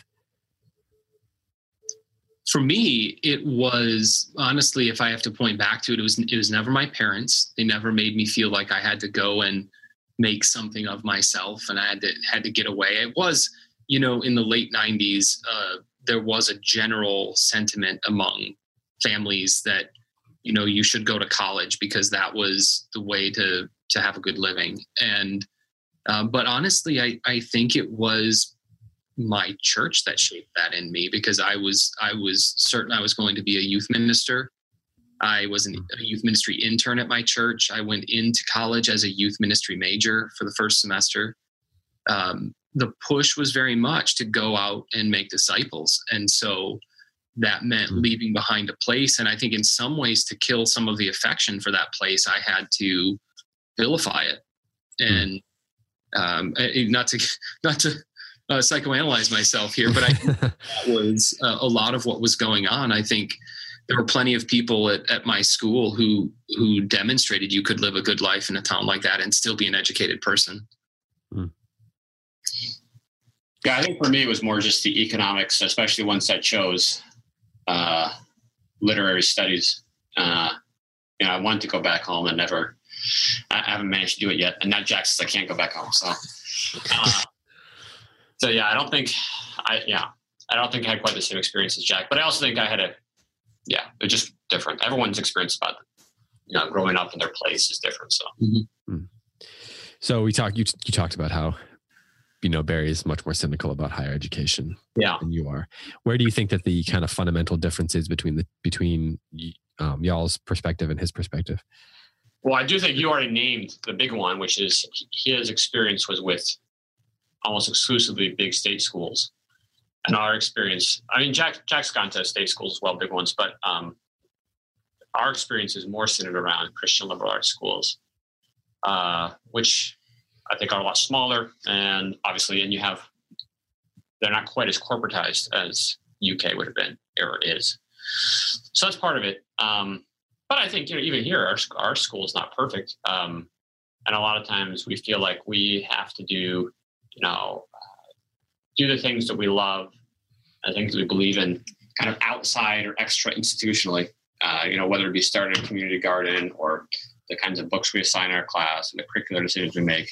For me, it was, honestly, if I have to point back to it, it was never my parents. They never made me feel like I had to go and make something of myself and I had to get away. It was, in the late 90s, there was a general sentiment among families that, you should go to college because that was the way to have a good living. And, but honestly, I think it was my church that shaped that in me, because I was certain I was going to be a youth minister. I was a youth ministry intern at my church. I went into college as a youth ministry major for the first semester. The push was very much to go out and make disciples. And so that meant leaving behind a place. And I think in some ways, to kill some of the affection for that place, I had to vilify it. And not to psychoanalyze myself here, but I think that was a lot of what was going on. I think there were plenty of people at my school who demonstrated you could live a good life in a town like that and still be an educated person. Yeah, I think for me, it was more just the economics, especially once I chose literary studies. I wanted to go back home and I haven't managed to do it yet. And now Jack says I can't go back home. So yeah, I don't think I had quite the same experience as Jack, but I also think they're just different. Everyone's experience about, growing up in their place is different. So, So you talked about how, Barry is much more cynical about higher education than you are. Where do you think that the kind of fundamental difference is between y'all's perspective and his perspective? Well, I do think you already named the big one, which is his experience was with almost exclusively big state schools. And our experience, Jack's gone to state schools as well, big ones, but our experience is more centered around Christian liberal arts schools, which I think are a lot smaller. And obviously, they're not quite as corporatized as UK would have been or is. So that's part of it. But I think, even here, our school is not perfect. And a lot of times we feel like we have to do the things that we love and things that we believe in kind of outside or extra institutionally, whether it be starting a community garden or the kinds of books we assign our class and the curricular decisions we make.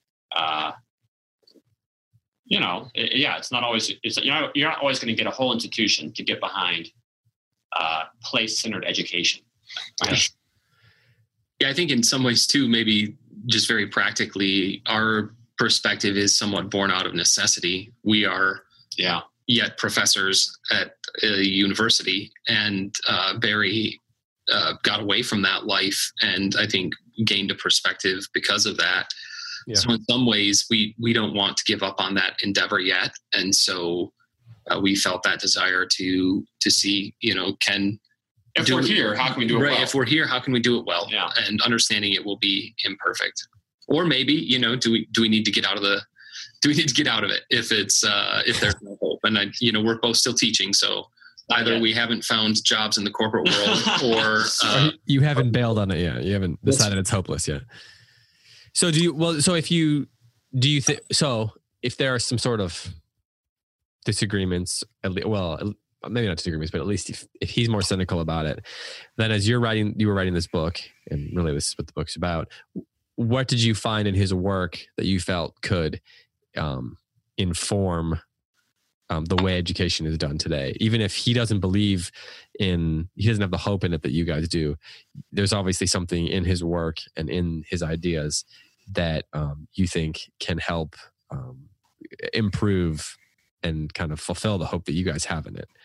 It's not always, you're not always going to get a whole institution to get behind place-centered education. Right? Yeah, I think in some ways too, maybe just very practically, our perspective is somewhat born out of necessity. We are yet professors at a university, and Barry got away from that life and I think gained a perspective because of that. Yeah. So in some ways we don't want to give up on that endeavor yet. And so we felt that desire to see, if we're here, how can we do it well? If we're here, how can we do it well? Yeah. And understanding it will be imperfect. Or maybe, do we need to get out of it if it's if there's no hope? And we're both still teaching, so either we haven't found jobs in the corporate world, or you haven't bailed on it yet. You haven't decided it's hopeless yet. So if there are some sort of disagreements, maybe not disagreements, but at least if he's more cynical about it, then as you were writing this book, and really this is what the book's about, what did you find in his work that you felt could inform the way education is done today? Even if he doesn't believe he doesn't have the hope in it that you guys do, there's obviously something in his work and in his ideas that you think can help improve and kind of fulfill the hope that you guys have in it.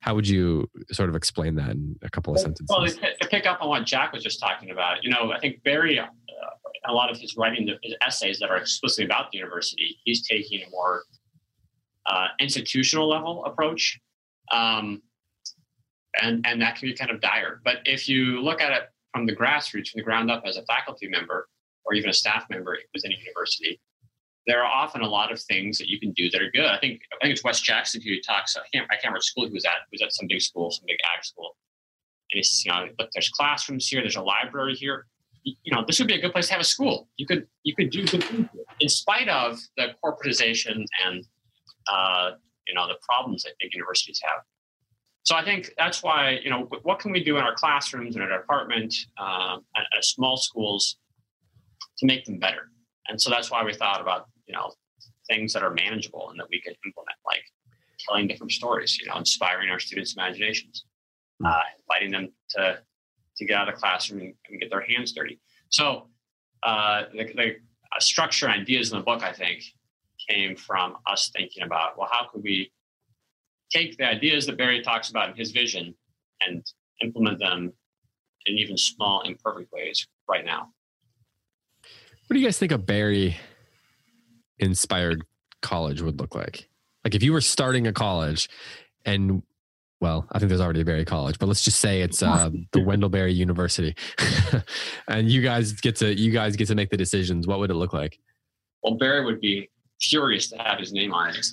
How would you sort of explain that in a couple of sentences? Well, to pick up on what Jack was just talking about, I think Barry, a lot of his writing, his essays that are explicitly about the university, he's taking a more institutional level approach. And that can be kind of dire. But if you look at it from the grassroots, from the ground up as a faculty member or even a staff member within a university, there are often a lot of things that you can do that are good. I think it's Wes Jackson who talks. I can't remember what school he was at. He was at some big school, some big ag school. And he's, look, there's classrooms here. There's a library here. This would be a good place to have a school. You could do good things here, in spite of the corporatization and the problems that big universities have. So I think that's why, what can we do in our classrooms and in our department, at small schools to make them better? And so that's why we thought about, things that are manageable and that we could implement, like telling different stories, inspiring our students' imaginations, inviting them to get out of the classroom and get their hands dirty. So the structure and ideas in the book, I think, came from us thinking about, well, how could we take the ideas that Barry talks about in his vision and implement them in even small, imperfect ways right now. What do you guys think a Barry-inspired college would look like? Like if you were starting a college and, well, I think there's already a Barry College, but let's just say it's the Wendell Berry University and you guys get to make the decisions. What would it look like? Well, Barry would be furious to have his name on it.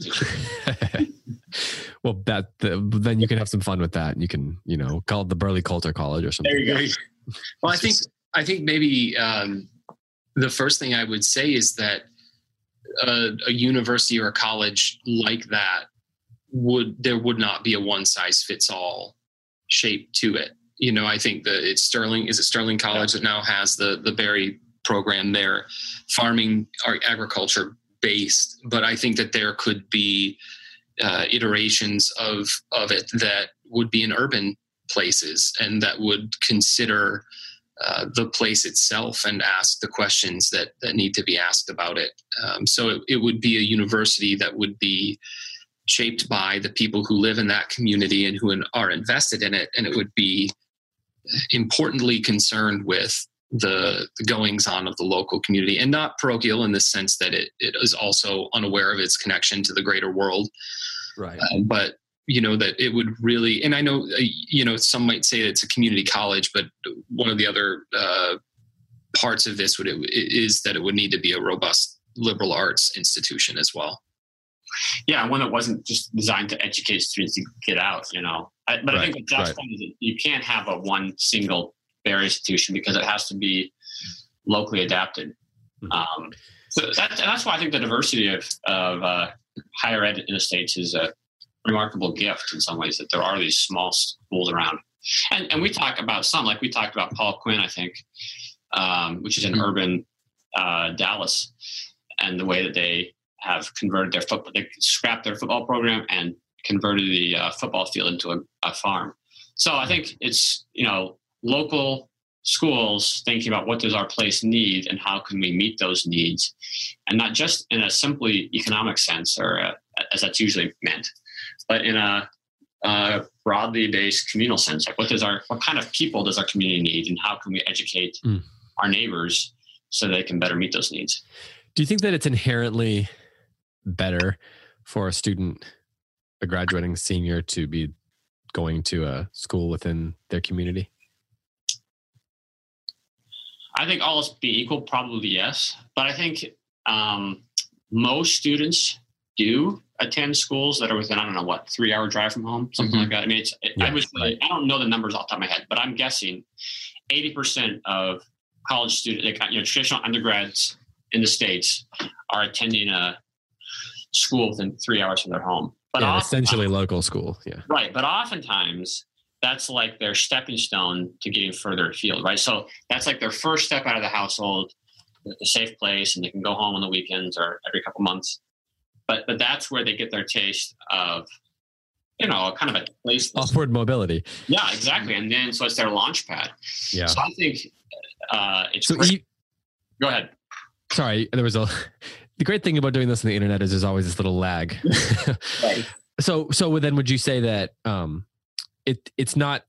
Well, then you can have some fun with that. You can, call it the Burley Coulter College or something. There you go. Well, I think maybe the first thing I would say is that a university or a college like that there would not be a one size fits all shape to it. I think that it's Sterling College that now has the Barry program there, farming or agriculture based, but I think that there could be iterations of it that would be in urban places and that would consider the place itself and ask the questions that need to be asked about it. So it would be a university that would be shaped by the people who live in that community and who are invested in it, and it would be importantly concerned with the goings on of the local community and not parochial in the sense that it is also unaware of its connection to the greater world. Right. But, that it would really, and I know, some might say that it's a community college, but one of the other parts of this is that it would need to be a robust liberal arts institution as well. Yeah, one that wasn't just designed to educate students to get out, But I think what Josh's point is that you can't have a one single Barry institution because it has to be locally adapted. So that's why I think the diversity of higher ed in the States is a remarkable gift in some ways, that there are these small schools around. And we talk about some, like we talked about Paul Quinn, I think, which is in urban Dallas, and the way that they have converted their football, they scrapped their football program and converted the football field into a farm. So I think it's, local schools thinking about what does our place need and how can we meet those needs, and not just in a simply economic sense or as that's usually meant, but in a broadly based communal sense. Like what kind of people does our community need, and how can we educate our neighbors so they can better meet those needs? Do you think that it's inherently better for a student, a graduating senior, to be going to a school within their community? I think all else being equal, probably yes. But I think most students do attend schools that are within, 3-hour drive from home, something like that. I mean, I don't know the numbers off the top of my head, but I'm guessing 80% of college students, traditional undergrads in the States, are attending a school within 3 hours from their home. But essentially local school. Yeah. Right. But oftentimes that's like their stepping stone to getting further afield, right? So that's like their first step out of the household, a safe place, and they can go home on the weekends or every couple months. But that's where they get their taste of, kind of a place. Upward mobility. Yeah, exactly. And then, so it's their launch pad. Yeah. So I think it's great. Go ahead. Sorry, the great thing about doing this on the internet is there's always this little lag. Right. So then would you say that it's not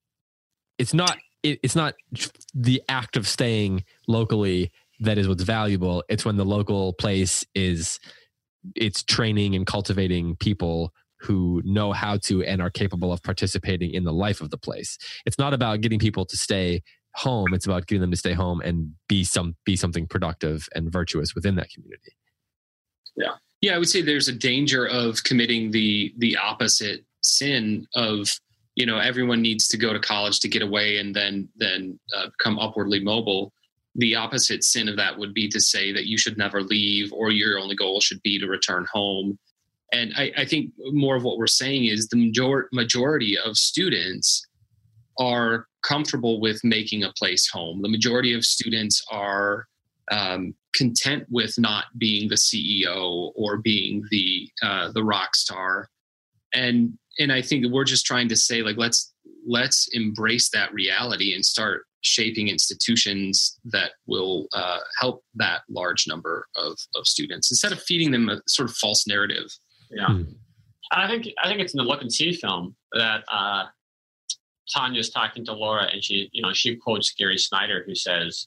the act of staying locally that is what's valuable. It's when the local place it's training and cultivating people who know how to and are capable of participating in the life of the place. It's not about getting people to stay home. It's about getting them to stay home and be something productive and virtuous within that community. Yeah. Yeah, I would say there's a danger of committing the opposite sin of, everyone needs to go to college to get away and then become upwardly mobile. The opposite sin of that would be to say that you should never leave, or your only goal should be to return home. And I think more of what we're saying is the majority of students are comfortable with making a place home. The majority of students are content with not being the CEO or being the rock star. And I think that we're just trying to say, like, let's embrace that reality and start shaping institutions that will help that large number of students instead of feeding them a sort of false narrative. Yeah. I think it's in the Look and See film that Tanya's talking to Laura, and she quotes Gary Snyder, who says,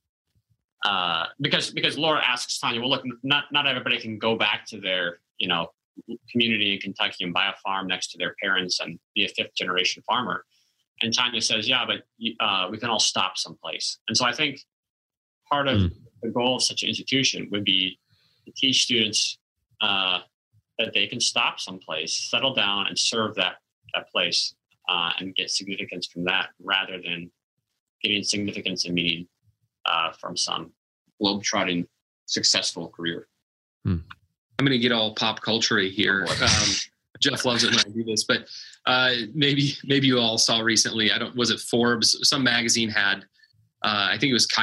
because Laura asks Tanya, well, look, not everybody can go back to their, community in Kentucky and buy a farm next to their parents and be a fifth generation farmer. And Tanya says, yeah, but we can all stop someplace. And so I think part of the goal of such an institution would be to teach students that they can stop someplace, settle down, and serve that place and get significance from that, rather than getting significance and meaning from some globe-trotting successful career. I'm going to get all pop culture-y here. Jeff loves it when I do this, but maybe you all saw recently. Was it Forbes? Some magazine had, I think it was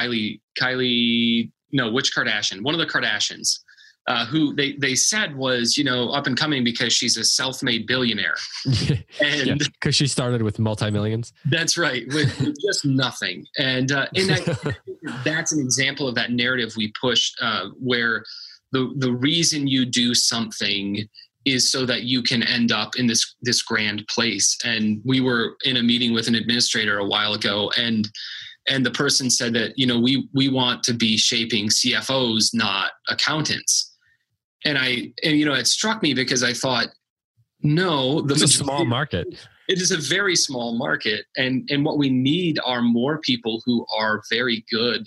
which Kardashian? One of the Kardashians, who they said was, up and coming because she's a self-made billionaire. And because she started with multi-millions. That's right. With just nothing. And that's an example of that narrative we push, where the reason you do something is so that you can end up in this grand place. And we were in a meeting with an administrator a while ago, and the person said that, we want to be shaping CFOs, not accountants. And it struck me because I thought, no, it's a small market. It is a very small market. And what we need are more people who are very good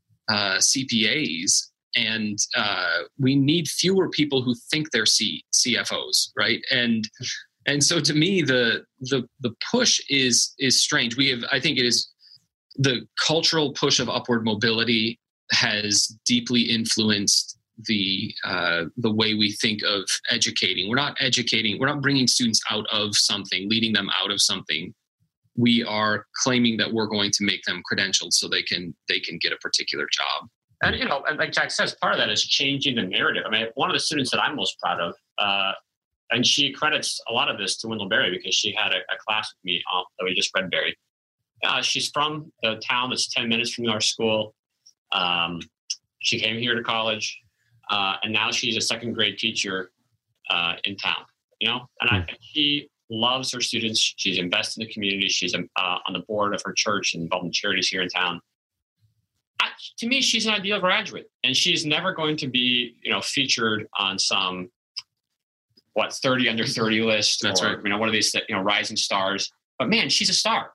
CPAs. And we need fewer people who think they're CFOs, right? And so to me, the push is strange. I think it is the cultural push of upward mobility has deeply influenced the way we think of educating. We're not bringing students out of something, leading them out of something. We are claiming that we're going to make them credentialed so they can get a particular job. And, and like Jack says, part of that is changing the narrative. I mean, one of the students that I'm most proud of, and she credits a lot of this to Wendell Berry because she had a class with me that we just read Berry. She's from the town that's 10 minutes from our school. She came here to college, and now she's a second grade teacher in town, and I think she loves her students. She's invested in the community. She's on the board of her church and involved in charities here in town. To me, she's an ideal graduate, and she's never going to be, featured on some 30 under 30 list. That's or, right. One of these, rising stars. But man, she's a star.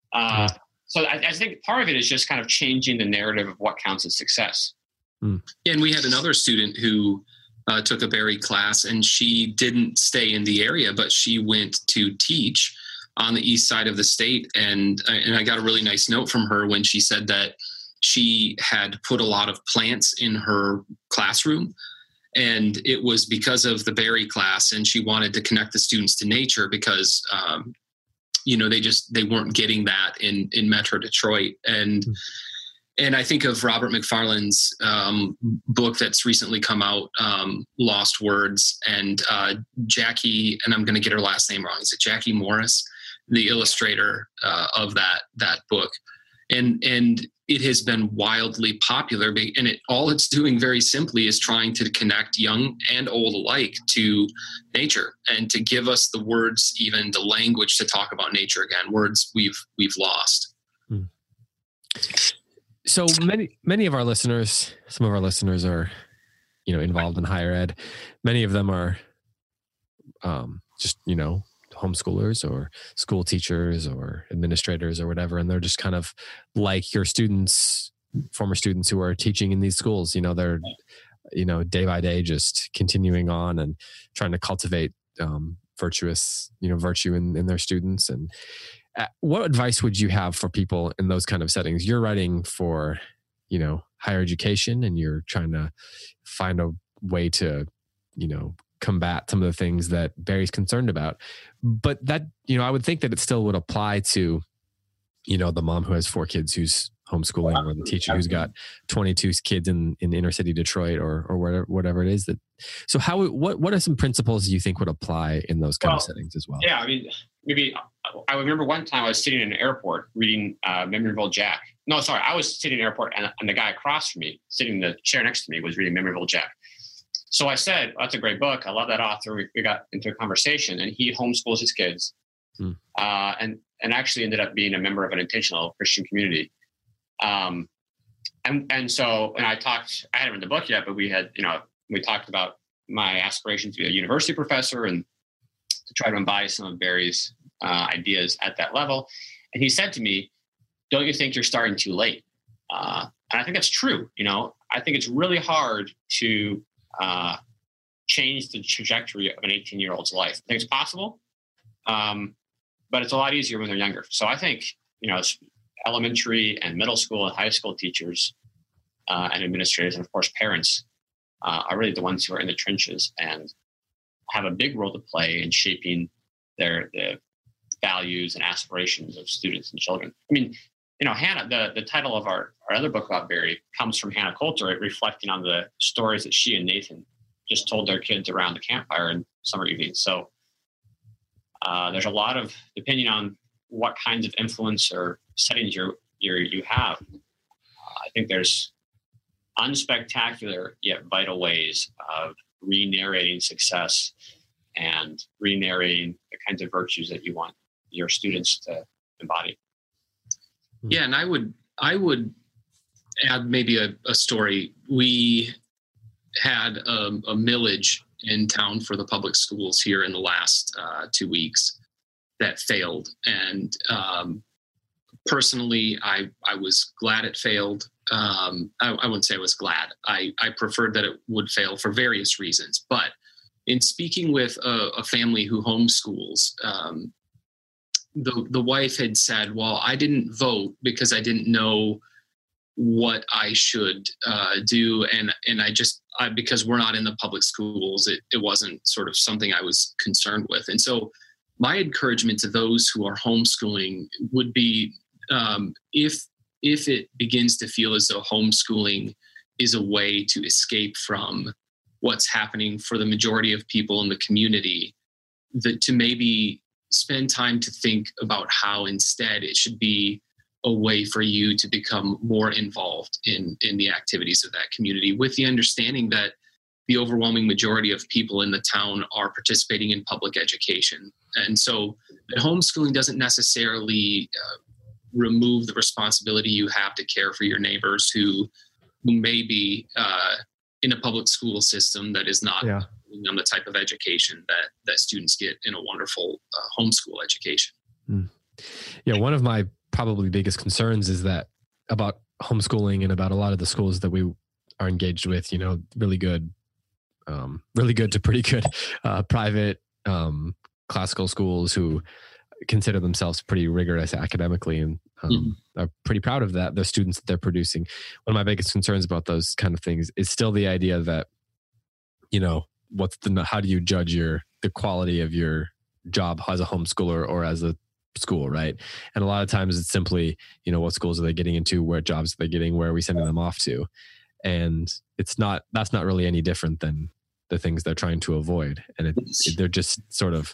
So I think part of it is just kind of changing the narrative of what counts as success. And we had another student who took a Berry class, and she didn't stay in the area, but she went to teach on the east side of the state. And I got a really nice note from her when she said that she had put a lot of plants in her classroom, and it was because of the Berry class, and she wanted to connect the students to nature because they weren't getting that in Metro Detroit. And I think of Robert McFarlane's book that's recently come out, Lost Words, and Jackie, and I'm going to get her last name wrong. Is it Jackie Morris, the illustrator of that book? And it has been wildly popular, and all it's doing very simply is trying to connect young and old alike to nature and to give us the words, even the language to talk about nature again, words we've lost. So many of our listeners, some of our listeners are, involved in higher ed. Many of them are just, homeschoolers or school teachers or administrators or whatever. And they're just kind of like your students, former students who are teaching in these schools. They're, day by day, just continuing on and trying to cultivate virtue in their students. And what advice would you have for people in those kind of settings? You're writing for, higher education, and you're trying to find a way to, combat some of the things that Barry's concerned about. But that, I would think that it still would apply to, the mom who has 4 kids who's homeschooling, or the teacher who's got 22 kids in inner city Detroit or whatever it is that. So what are some principles you think would apply in those kind of settings as well? Yeah, I mean, maybe I remember one time I was sitting in an airport reading Memoryville Jack. No, sorry, I was sitting in an airport and the guy across from me, sitting in the chair next to me, was reading Memoryville Jack. So I said, that's a great book. I love that author. We got into a conversation, and he homeschools his kids, and actually ended up being a member of an intentional Christian community. And I hadn't read the book yet, but we talked about my aspiration to be a university professor and to try to embody some of Barry's ideas at that level. And he said to me, don't you think you're starting too late? And I think that's true. I think it's really hard to change the trajectory of an 18-year-old's life. I think it's possible, but it's a lot easier when they're younger. So I think, elementary and middle school and high school teachers and administrators, and of course parents, are really the ones who are in the trenches and have a big role to play in shaping the values and aspirations of students and children. I mean, Hannah, the title of our other book about Barry comes from Hannah Coulter, reflecting on the stories that she and Nathan just told their kids around the campfire in summer evenings. So there's a lot of, depending on what kinds of influence or settings you have, I think there's unspectacular yet vital ways of re-narrating success and re-narrating the kinds of virtues that you want your students to embody. Yeah, and I would add maybe a story. We had a millage in town for the public schools here in the last 2 weeks that failed, and personally, I was glad it failed. I wouldn't say I was glad. I preferred that it would fail for various reasons. But in speaking with a family who homeschools, the wife had said, well, I didn't vote because I didn't know what I should do. And because we're not in the public schools, it wasn't sort of something I was concerned with. And so my encouragement to those who are homeschooling would be, if it begins to feel as though homeschooling is a way to escape from what's happening for the majority of people in the community, that to maybe spend time to think about how instead it should be a way for you to become more involved in the activities of that community, with the understanding that the overwhelming majority of people in the town are participating in public education. And so homeschooling doesn't necessarily remove the responsibility you have to care for your neighbors who may be in a public school system that is not on the type of education that students get in a wonderful homeschool education. Yeah, one of my probably biggest concerns is that about homeschooling and about a lot of the schools that we are engaged with, really good to pretty good private classical schools who consider themselves pretty rigorous academically and are pretty proud of that, the students that they're producing. One of my biggest concerns about those kind of things is still the idea that, how do you judge the quality of your job as a homeschooler or as a school, right? And a lot of times it's simply, what schools are they getting into, what jobs are they getting, where are we sending them off to? And that's not really any different than the things they're trying to avoid. And they're just sort of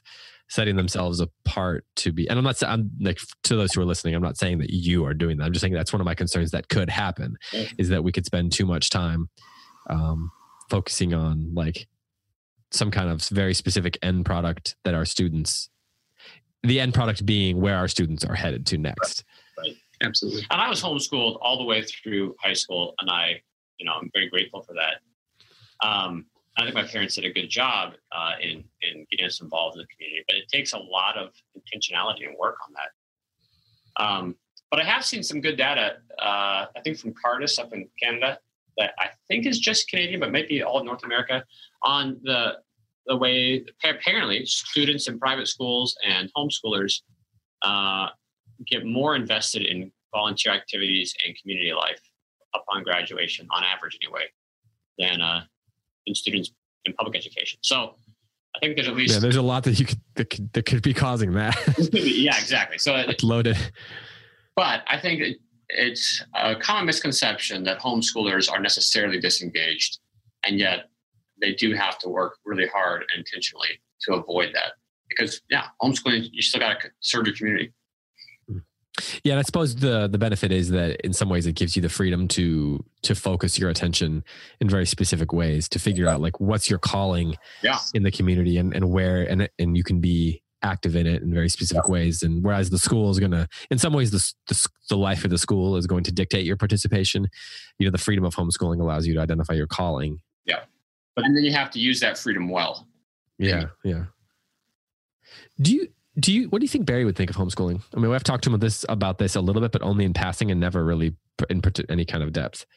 setting themselves apart to be, and I'm like, to those who are listening, I'm not saying that you are doing that. I'm just saying that's one of my concerns that could happen, is that we could spend too much time focusing on like some kind of very specific end product that our students, the end product being where our students are headed to next. Right. Absolutely. And I was homeschooled all the way through high school, and I'm very grateful for that. I think my parents did a good job in getting us involved in the community, but it takes a lot of intentionality and work on that. But I have seen some good data, I think from Cardus up in Canada, that I think is just Canadian, but maybe all of North America, on the way apparently students in private schools and homeschoolers get more invested in volunteer activities and community life upon graduation, on average anyway, than students in public education. So I think there's at least there's a lot that could be causing that. Yeah, exactly. So it's loaded. But I think it's a common misconception that homeschoolers are necessarily disengaged, and yet they do have to work really hard and intentionally to avoid that. Because homeschooling, you still got to serve your community. Yeah, and I suppose the benefit is that in some ways it gives you the freedom to focus your attention in very specific ways, to figure out like what's your calling in the community and where, and you can be active in it in very specific ways. And whereas the school is going to, in some ways, the life of the school is going to dictate your participation, the freedom of homeschooling allows you to identify your calling. Yeah. But then you have to use that freedom well. Yeah. Yeah. What do you think Barry would think of homeschooling? I mean, I've talked to him about this a little bit, but only in passing and never really in any kind of depth.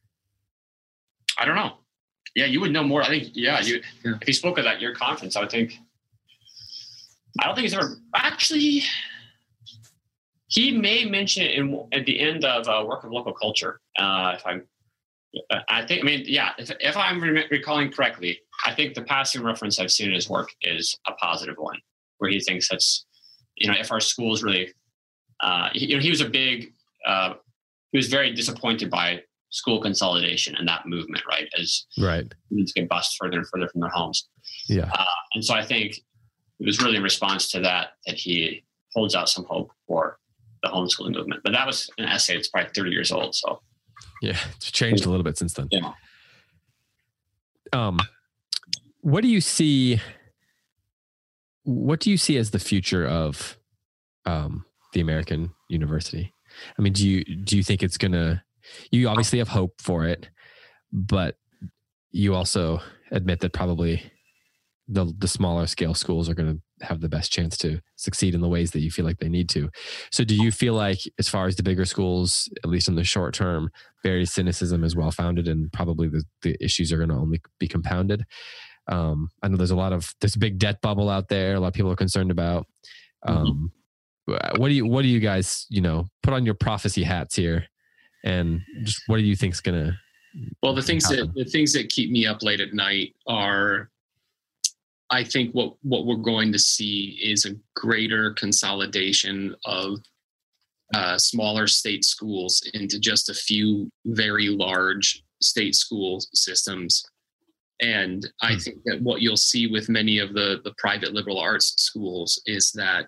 I don't know. Yeah, you would know more. I think, if he spoke at your conference, I don't think he's ever actually, he may mention it at the end of Work of Local Culture. If I'm recalling correctly, I think the passing reference I've seen in his work is a positive one, where he thinks that's, if our schools really, he was very disappointed by school consolidation and that movement, right? As students get bused further and further from their homes. Yeah. And so I think it was really in response to that he holds out some hope for the homeschooling movement. But that was an essay. It's probably 30 years old. So yeah, it's changed a little bit since then. Yeah. What do you see as the future of the American university? I mean, do you think it's gonna? You obviously have hope for it, but you also admit that probably the smaller scale schools are going to have the best chance to succeed in the ways that you feel like they need to. So do you feel like, as far as the bigger schools, at least in the short term, Barry's cynicism is well founded, and probably the issues are going to only be compounded? I know there's a big debt bubble out there. A lot of people are concerned about. What do you guys, put on your prophecy hats here, and just what do you think's gonna? Well, the things that keep me up late at night are, I think what we're going to see is a greater consolidation of smaller state schools into just a few very large state school systems. And I think that what you'll see with many of the private liberal arts schools is that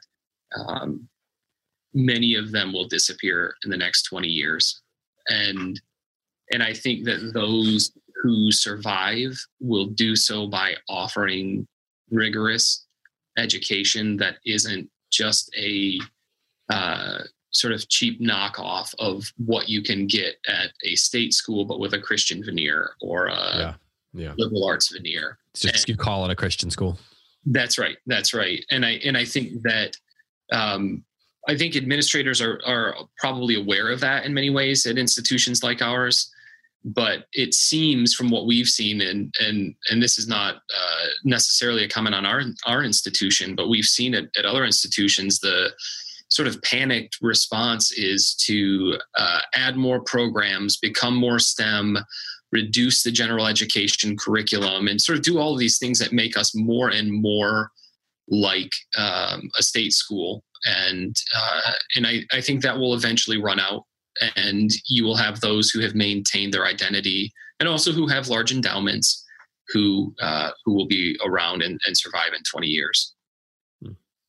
many of them will disappear in the next 20 years. And I think that those who survive will do so by offering rigorous education that isn't just a sort of cheap knockoff of what you can get at a state school, but with a Christian veneer or a liberal arts veneer. You call it a Christian school. That's right. And I think that I think administrators are probably aware of that in many ways at institutions like ours. But it seems from what we've seen, and this is not necessarily a comment on our institution, but we've seen it at other institutions, the sort of panicked response is to add more programs, become more STEM, reduce the general education curriculum, and sort of do all of these things that make us more and more like a state school. And I think that will eventually run out. And you will have those who have maintained their identity and also who have large endowments who will be around and survive in 20 years.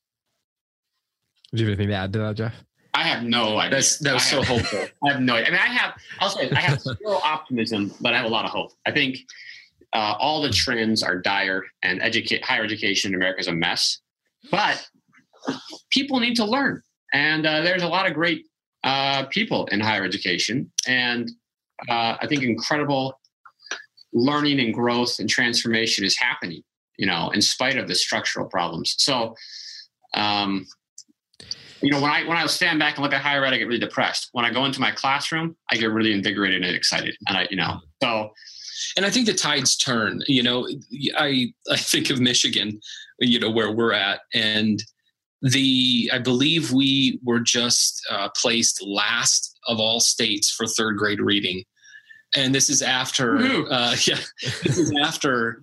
Do you have anything to add to that, Jeff? I have no idea. That was so hopeful. I have no idea. I mean, I'll say I have zero optimism, but I have a lot of hope. I think all the trends are dire, and higher education in America is a mess. But people need to learn. And there's a lot of great people in higher education. And I think incredible learning and growth and transformation is happening, in spite of the structural problems. So, when I stand back and look at higher ed, I get really depressed. When I go into my classroom, I get really invigorated and excited. And and I think the tides turn. I think of Michigan, where we're at, and I believe we were just placed last of all states for third grade reading, and this is after. This is after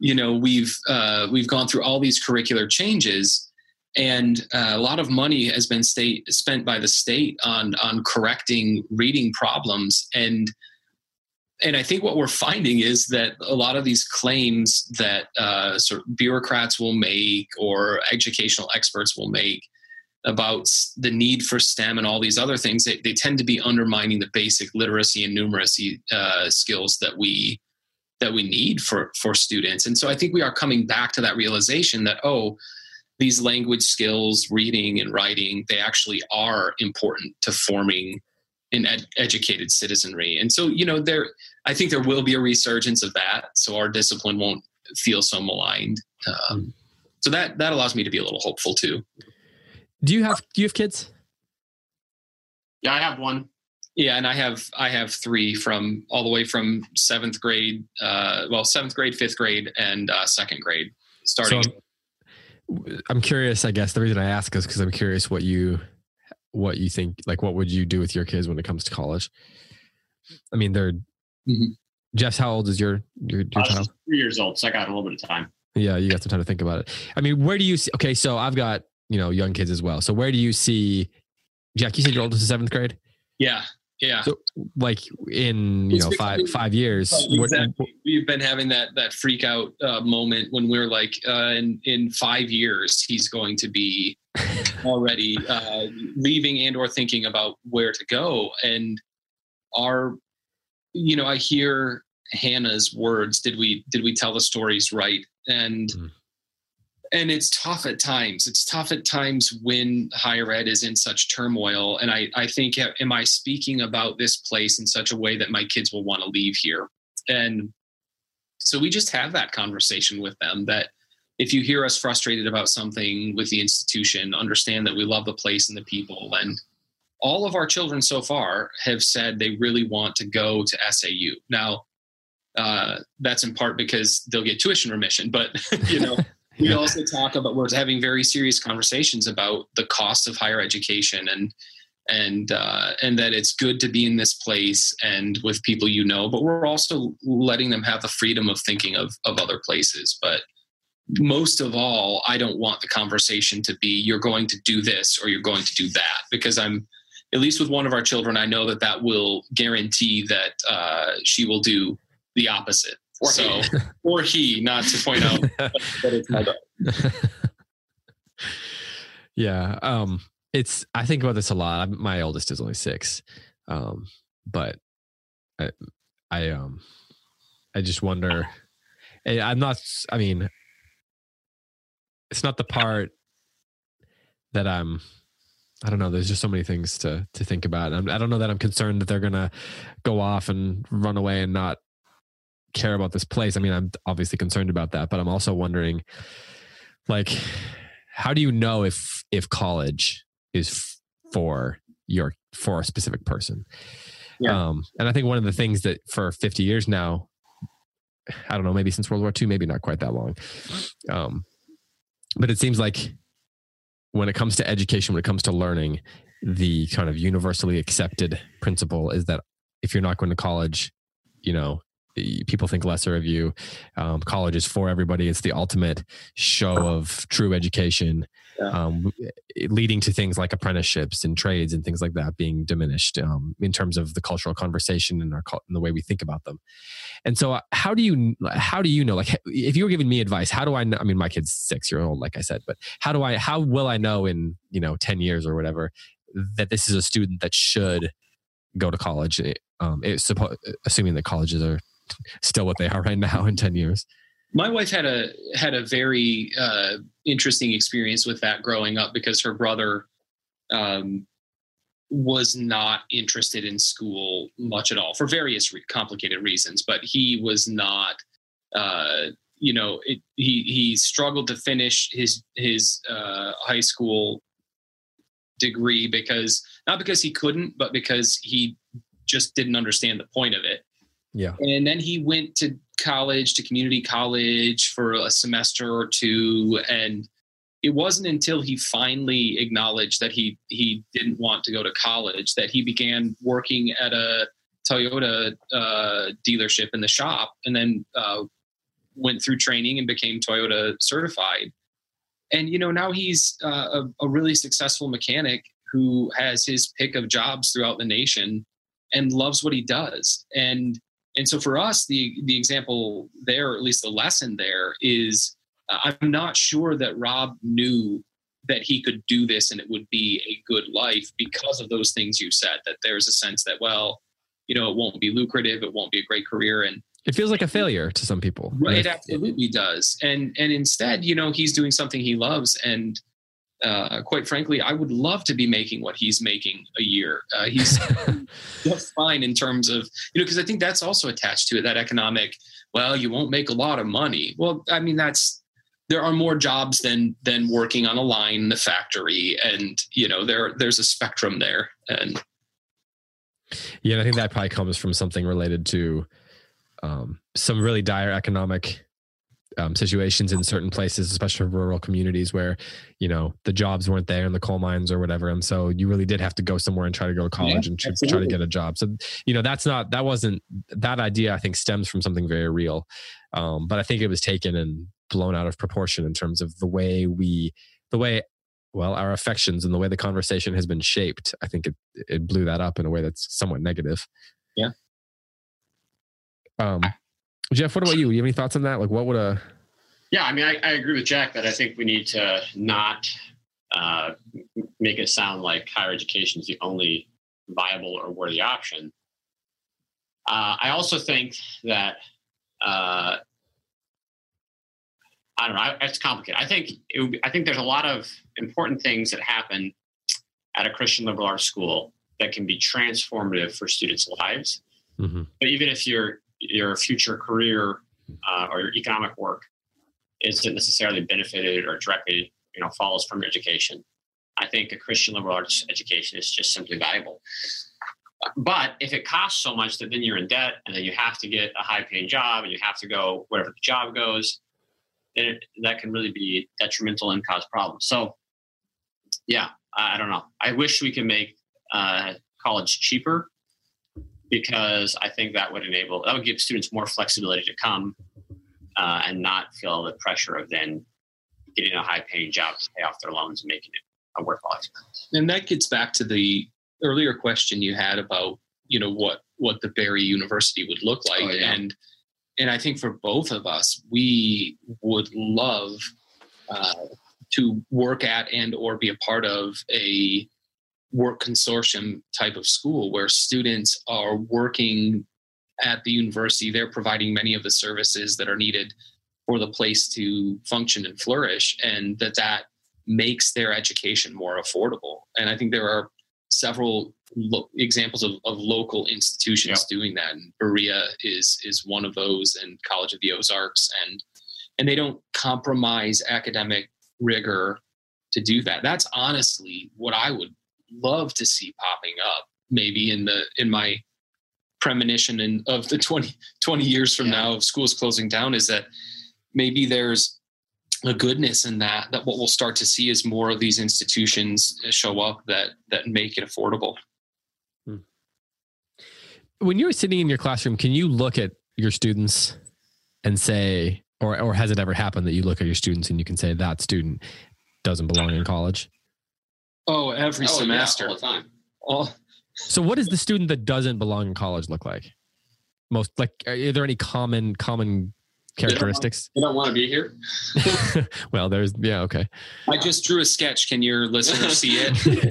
we've gone through all these curricular changes. And a lot of money has been spent by the state on correcting reading problems. And I think what we're finding is that a lot of these claims that sort of bureaucrats will make or educational experts will make about the need for STEM and all these other things, they tend to be undermining the basic literacy and numeracy skills that we need for students. And so I think we are coming back to that realization that, these language skills, reading and writing, they actually are important to forming an educated citizenry. And so, I think there will be a resurgence of that. So our discipline won't feel so maligned. So that allows me to be a little hopeful too. Do you have kids? Yeah, I have one. Yeah. And I have three all the way from seventh grade, 5th grade and second grade starting. So I'm curious, I guess the reason I ask is because I'm curious what you think, like, what would you do with your kids when it comes to college? I mean, Jeff's, how old is your child? 3 years old. So I got a little bit of time. Yeah. You got some time to think about it. I mean, where do you see, okay. So I've got, young kids as well. So where do you see, Jack, you said your oldest is 7th grade? Yeah. Yeah. So like in, 5 years, exactly. We've been having that freak out moment when we're like, in 5 years, he's going to be already leaving and or thinking about where to go. And I hear Hannah's words. Did we tell the stories right? And it's tough at times. It's tough at times when higher ed is in such turmoil. And I think, am I speaking about this place in such a way that my kids will want to leave here? And so we just have that conversation with them that if you hear us frustrated about something with the institution, understand that we love the place and the people. And all of our children so far have said they really want to go to SAU. Now, that's in part because they'll get tuition remission, but, we also talk about, we're having very serious conversations about the cost of higher education and that it's good to be in this place and with people, but we're also letting them have the freedom of thinking of other places. But most of all, I don't want the conversation to be, you're going to do this or you're going to do that, because at least with one of our children, I know that will guarantee that she will do the opposite. Or he, not to point out that it's my dog. Yeah. I think about this a lot. My oldest is only 6. But I just wonder, it's not the part that I don't know. There's just so many things to think about. I don't know that I'm concerned that they're going to go off and run away and not care about this place. I mean, I'm obviously concerned about that, but I'm also wondering, like, how do you know if college is for a specific person? Yeah. And I think one of the things that for 50 years now, I don't know, maybe since World War II, maybe not quite that long. But it seems like when it comes to education, when it comes to learning, the kind of universally accepted principle is that if you're not going to college, people think lesser of you. College is for everybody. It's the ultimate show of true education. leading to things like apprenticeships and trades and things like that being diminished in terms of the cultural conversation and the way we think about them. And so how do you know, like, if you were giving me advice, how do I know? I mean, my kid's 6-year-old, like I said, but how will I know in, 10 years or whatever, that this is a student that should go to college, assuming that colleges are still what they are right now in 10 years? My wife had a very interesting experience with that growing up, because her brother was not interested in school much at all for various complicated reasons. But he was not, he struggled to finish his high school degree not because he couldn't, but because he just didn't understand the point of it. Yeah. And then he went to community college for a semester or two. And it wasn't until he finally acknowledged that he didn't want to go to college that he began working at a Toyota dealership in the shop, and then went through training and became Toyota certified. And, now he's a really successful mechanic who has his pick of jobs throughout the nation and loves what he does. And so for us, the example there, or at least the lesson there, is I'm not sure that Rob knew that he could do this and it would be a good life because of those things you said, that there's a sense that, it won't be lucrative, it won't be a great career. And it feels like a failure to some people. Right, it absolutely does. And instead, he's doing something he loves. And quite frankly, I would love to be making what he's making a year. He's just fine in terms of, because I think that's also attached to it, that economic, you won't make a lot of money. Well, I mean, there are more jobs than working on a line in the factory. And, there's a spectrum there. And yeah, and I think that probably comes from something related to some really dire economic situations in certain places, especially rural communities where, the jobs weren't there in the coal mines or whatever. And so you really did have to go somewhere and try to go to college and try to get a job. So, that idea, I think, stems from something very real. But I think it was taken and blown out of proportion in terms of the way our affections and the way the conversation has been shaped. I think it blew that up in a way that's somewhat negative. Yeah. Jeff, what about you? Do you have any thoughts on that? Like, what would Yeah, I mean, I agree with Jack that I think we need to not make it sound like higher education is the only viable or worthy option. I also think that, I don't know, it's complicated. I think there's a lot of important things that happen at a Christian liberal arts school that can be transformative for students' lives. Mm-hmm. But even if your future career or your economic work isn't necessarily benefited or directly, follows from your education, I think a Christian liberal arts education is just simply valuable. But if it costs so much that then you're in debt and then you have to get a high-paying job and you have to go wherever the job goes, then that can really be detrimental and cause problems. So, yeah, I don't know. I wish we could make college cheaper, because I think that would give students more flexibility to come and not feel the pressure of then getting a high-paying job to pay off their loans and making it a worthwhile experience. And that gets back to the earlier question you had about, what the Barry University would look like. Oh, yeah. And I think for both of us, we would love to work at and or be a part of a work consortium type of school where students are working at the university. They're providing many of the services that are needed for the place to function and flourish, and that makes their education more affordable. And I think there are several examples of local institutions doing that. And Berea is one of those, and College of the Ozarks, and they don't compromise academic rigor to do that. That's honestly what I would love to see popping up maybe in my premonition of the 20 years from now of schools closing down, is that maybe there's a goodness in that what we'll start to see is more of these institutions show up that make it affordable. When you're sitting in your classroom, can you look at your students and say, or has it ever happened that you look at your students and you can say, that student doesn't belong in college? Oh, every semester. Yeah, all the time. So what does the student that doesn't belong in college look like? Most like, are there any common characteristics? They don't want to be here. Well, okay. I just drew a sketch. Can your listeners see it?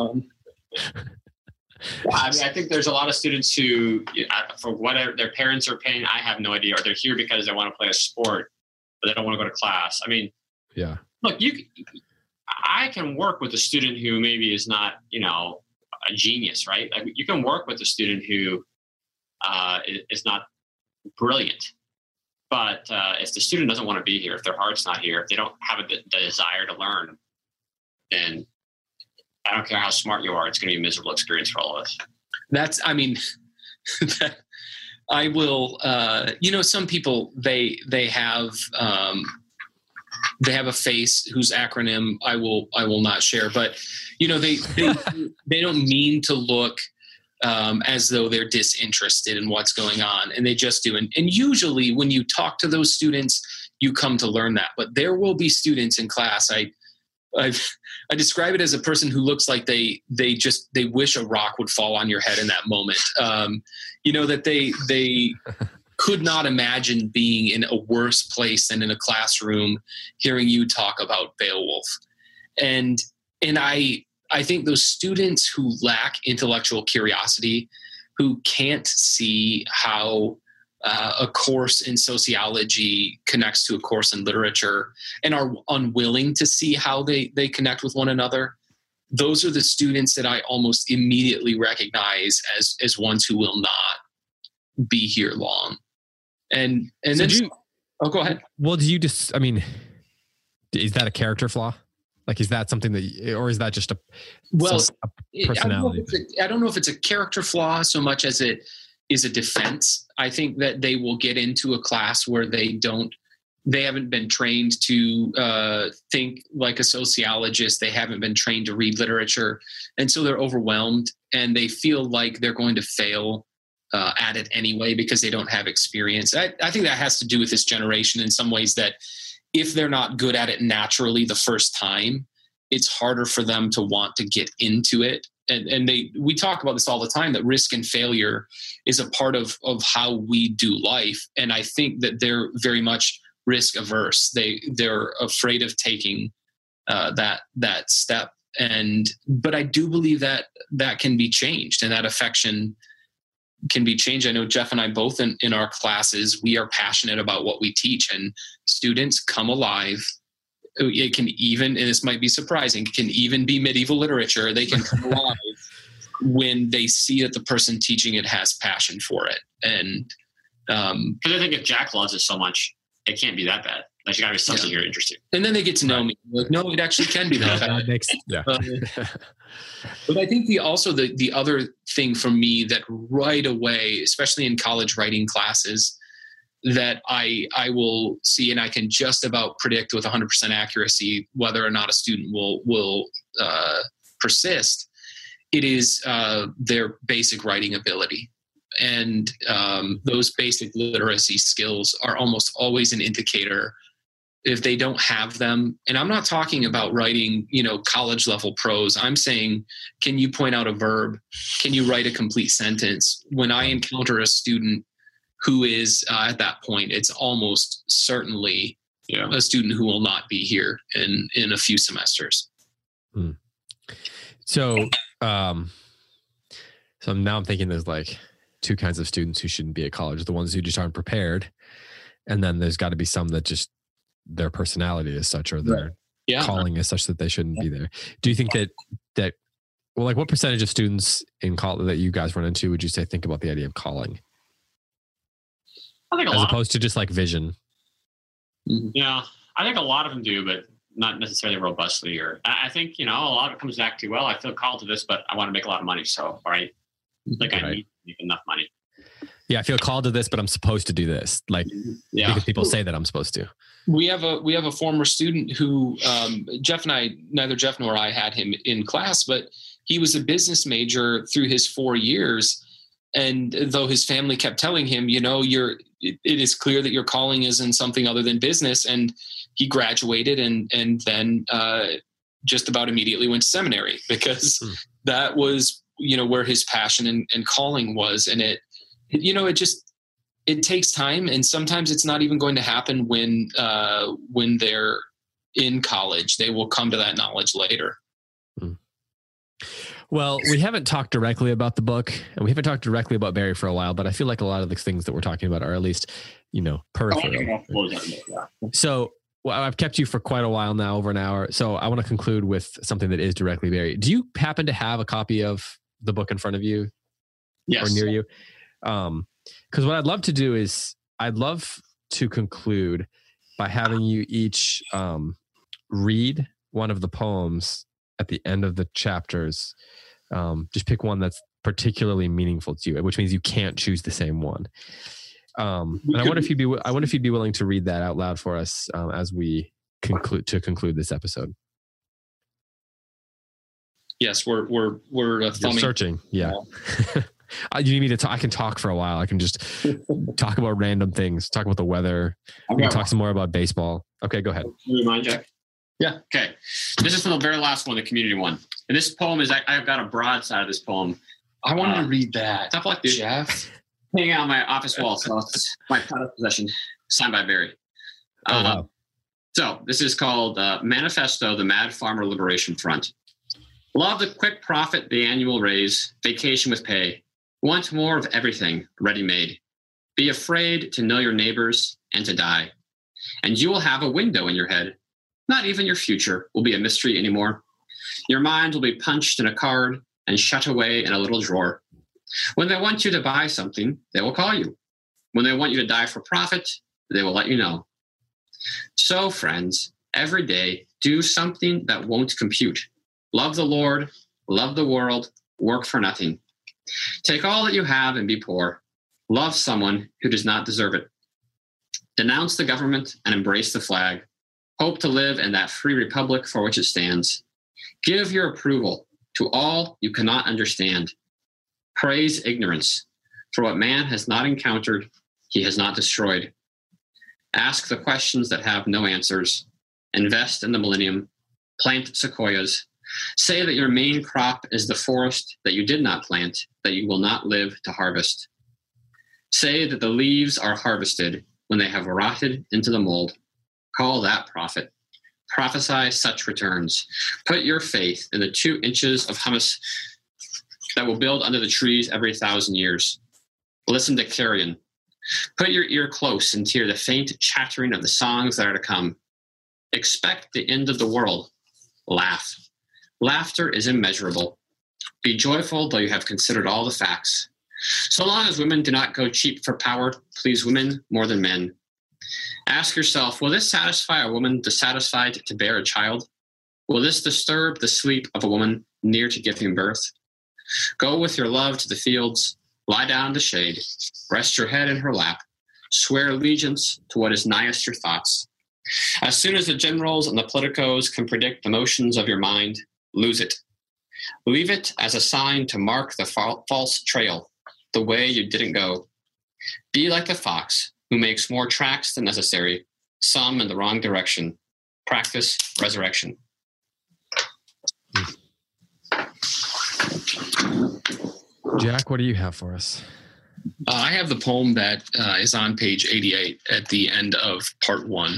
I think there's a lot of students who, for whatever their parents are paying, I have no idea, or they're here because they want to play a sport, but they don't want to go to class. I mean, yeah. Look, I can work with a student who maybe is not, a genius, right? Like, you can work with a student who is not brilliant, but if the student doesn't want to be here, if their heart's not here, if they don't have the desire to learn, then I don't care how smart you are, it's going to be a miserable experience for all of us. I will, some people, they have a face whose acronym I will not share, but they don't mean to look as though they're disinterested in what's going on, and they just do. And usually when you talk to those students, you come to learn that. But there will be students in class. I describe it as a person who looks like they wish a rock would fall on your head in that moment. That they could not imagine being in a worse place than in a classroom, hearing you talk about Beowulf. And I think those students who lack intellectual curiosity, who can't see how a course in sociology connects to a course in literature and are unwilling to see how they connect with one another, those are the students that I almost immediately recognize as ones who will not be here long. And so then go ahead. Well, is that a character flaw? Like, is that something or is that just a personality? I don't know if it's a character flaw so much as it is a defense. I think that they will get into a class where they haven't been trained to think like a sociologist. They haven't been trained to read literature. And so they're overwhelmed and they feel like they're going to fail at it anyway because they don't have experience. I think that has to do with this generation in some ways, that if they're not good at it naturally the first time, it's harder for them to want to get into it. And we talk about this all the time, that risk and failure is a part of how we do life. And I think that they're very much risk averse. They're afraid of taking that step. But I do believe that can be changed, and that affection can be changed. I know Jeff and I both in our classes, we are passionate about what we teach, and students come alive. It can even, and this might be surprising, it can even be medieval literature. They can come alive when they see that the person teaching it has passion for it. And because I think if Jack loves it so much, it can't be that bad. There's got to be something here interesting. And then they get to know me. Like, no, it actually can be that bad. But I think the other thing for me that right away, especially in college writing classes, that I will see, and I can just about predict with 100% accuracy whether or not a student will persist, it is their basic writing ability. And those basic literacy skills are almost always an indicator. If they don't have them, and I'm not talking about writing, college level prose. I'm saying, can you point out a verb? Can you write a complete sentence? When I encounter a student who is at that point, it's almost certainly a student who will not be here in a few semesters. So now I'm thinking there's like two kinds of students who shouldn't be at college: the ones who just aren't prepared, and then there's got to be some that just their personality is such, or their calling is such that they shouldn't be there. Do you think that like what percentage of students in college that you guys run into would you say think about the idea of calling? I think as opposed to just like vision. Yeah, I think a lot of them do, but not necessarily robustly. Or I think a lot of it comes back to, well, I feel called to this, but I want to make a lot of money, so I need to make enough money. Yeah, I feel called to this, but I'm supposed to do this. Like, because people say that I'm supposed to. We have a former student who Jeff and I, neither Jeff nor I had him in class, but he was a business major through his 4 years. And though his family kept telling him, it is clear that your calling is in something other than business. And he graduated and then just about immediately went to seminary because that was, where his passion and calling was. And it takes time. And sometimes it's not even going to happen when they're in college. They will come to that knowledge later. Well, we haven't talked directly about the book, and we haven't talked directly about Barry for a while, but I feel like a lot of the things that we're talking about are at least, peripheral. So I've kept you for quite a while now, over an hour. So I want to conclude with something that is directly Barry. Do you happen to have a copy of the book in front of you? Yes. Or near you? Because what I'd love to do is I'd love to conclude by having you each read one of the poems at the end of the chapters. Just pick one that's particularly meaningful to you, which means you can't choose the same one. And I wonder if you'd be willing to read that out loud for us as we conclude this episode. Yes, we're thumbing. Searching. Yeah. You need me to talk? I can talk for a while. I can just talk about random things, talk about the weather. We can talk some more about baseball. Okay, go ahead. You mind, Jack? Yeah. Okay. This is from the very last one, the community one. And this poem is, I've got a broadside of this poem. I wanted to read that. Tough luck, dude. Jeff. Hanging out on my office wall. So it's my prized possession, signed by Barry. Wow. So this is called Manifesto, the Mad Farmer Liberation Front. Love the quick profit, the annual raise, vacation with pay. Want more of everything ready-made. Be afraid to know your neighbors and to die. And you will have a window in your head. Not even your future will be a mystery anymore. Your mind will be punched in a card and shut away in a little drawer. When they want you to buy something, they will call you. When they want you to die for profit, they will let you know. So, friends, every day, do something that won't compute. Love the Lord, love the world, work for nothing. Take all that you have and be poor. Love someone who does not deserve it. Denounce the government and embrace the flag. Hope to live in that free republic for which it stands. Give your approval to all you cannot understand. Praise ignorance, for what man has not encountered, he has not destroyed. Ask the questions that have no answers. Invest in the millennium. Plant sequoias. Say that your main crop is the forest that you did not plant, that you will not live to harvest. Say that the leaves are harvested when they have rotted into the mold. Call that profit. Prophesy such returns. Put your faith in the 2 inches of humus that will build under the trees every 1,000 years. Listen to carrion. Put your ear close and hear the faint chattering of the songs that are to come. Expect the end of the world. Laugh. Laughter is immeasurable. Be joyful, though you have considered all the facts. So long as women do not go cheap for power, please women more than men. Ask yourself, will this satisfy a woman dissatisfied to bear a child? Will this disturb the sleep of a woman near to giving birth? Go with your love to the fields, lie down in the shade, rest your head in her lap, swear allegiance to what is nighest your thoughts. As soon as the generals and the politicos can predict the motions of your mind, lose it. Leave it as a sign to mark the false trail, the way you didn't go. Be like the fox, who makes more tracks than necessary, some in the wrong direction. Practice resurrection. Jack, what do you have for us? I have the poem that is on page 88 at the end of part 1.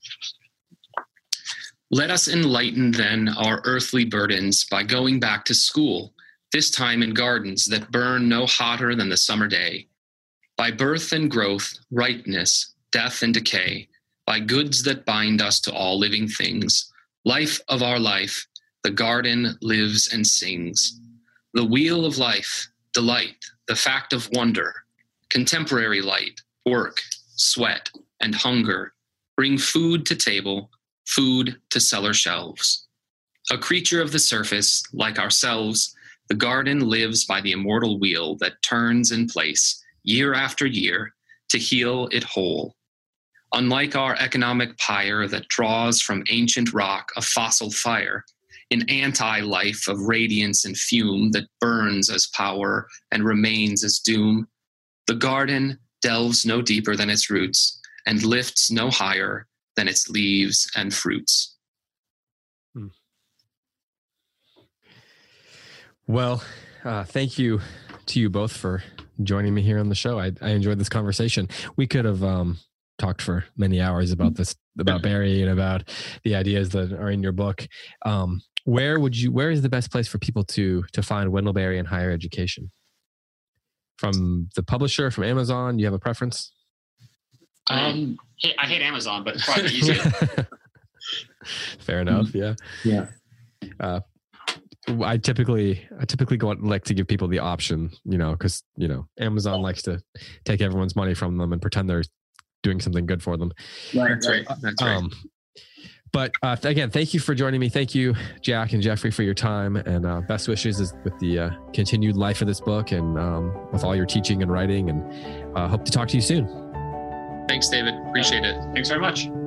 Let us enlighten then our earthly burdens by going back to school, this time in gardens that burn no hotter than the summer day. By birth and growth, ripeness, death and decay, by goods that bind us to all living things, life of our life, the garden lives and sings. The wheel of life, delight, the fact of wonder, contemporary light, work, sweat, and hunger, bring food to table, food to cellar shelves. A creature of the surface, like ourselves, the garden lives by the immortal wheel that turns in place year after year to heal it whole. Unlike our economic pyre that draws from ancient rock a fossil fire, an anti-life of radiance and fume that burns as power and remains as doom, the garden delves no deeper than its roots and lifts no higher than its leaves and fruits. Well, thank you to you both for joining me here on the show. I enjoyed this conversation. We could have talked for many hours about Barry and about the ideas that are in your book. Where is the best place for people to find Wendell Berry and higher education? From the publisher, from Amazon, do you have a preference? I hate Amazon, but it's probably easier. Fair enough. Yeah. Yeah. I typically like to give people the option, because Amazon likes to take everyone's money from them and pretend they're doing something good for them. That's right. But again, thank you for joining me. Thank you, Jack and Jeffrey, for your time, and best wishes with the continued life of this book and with all your teaching and writing. And hope to talk to you soon. Thanks, David. Appreciate it. Thanks very much.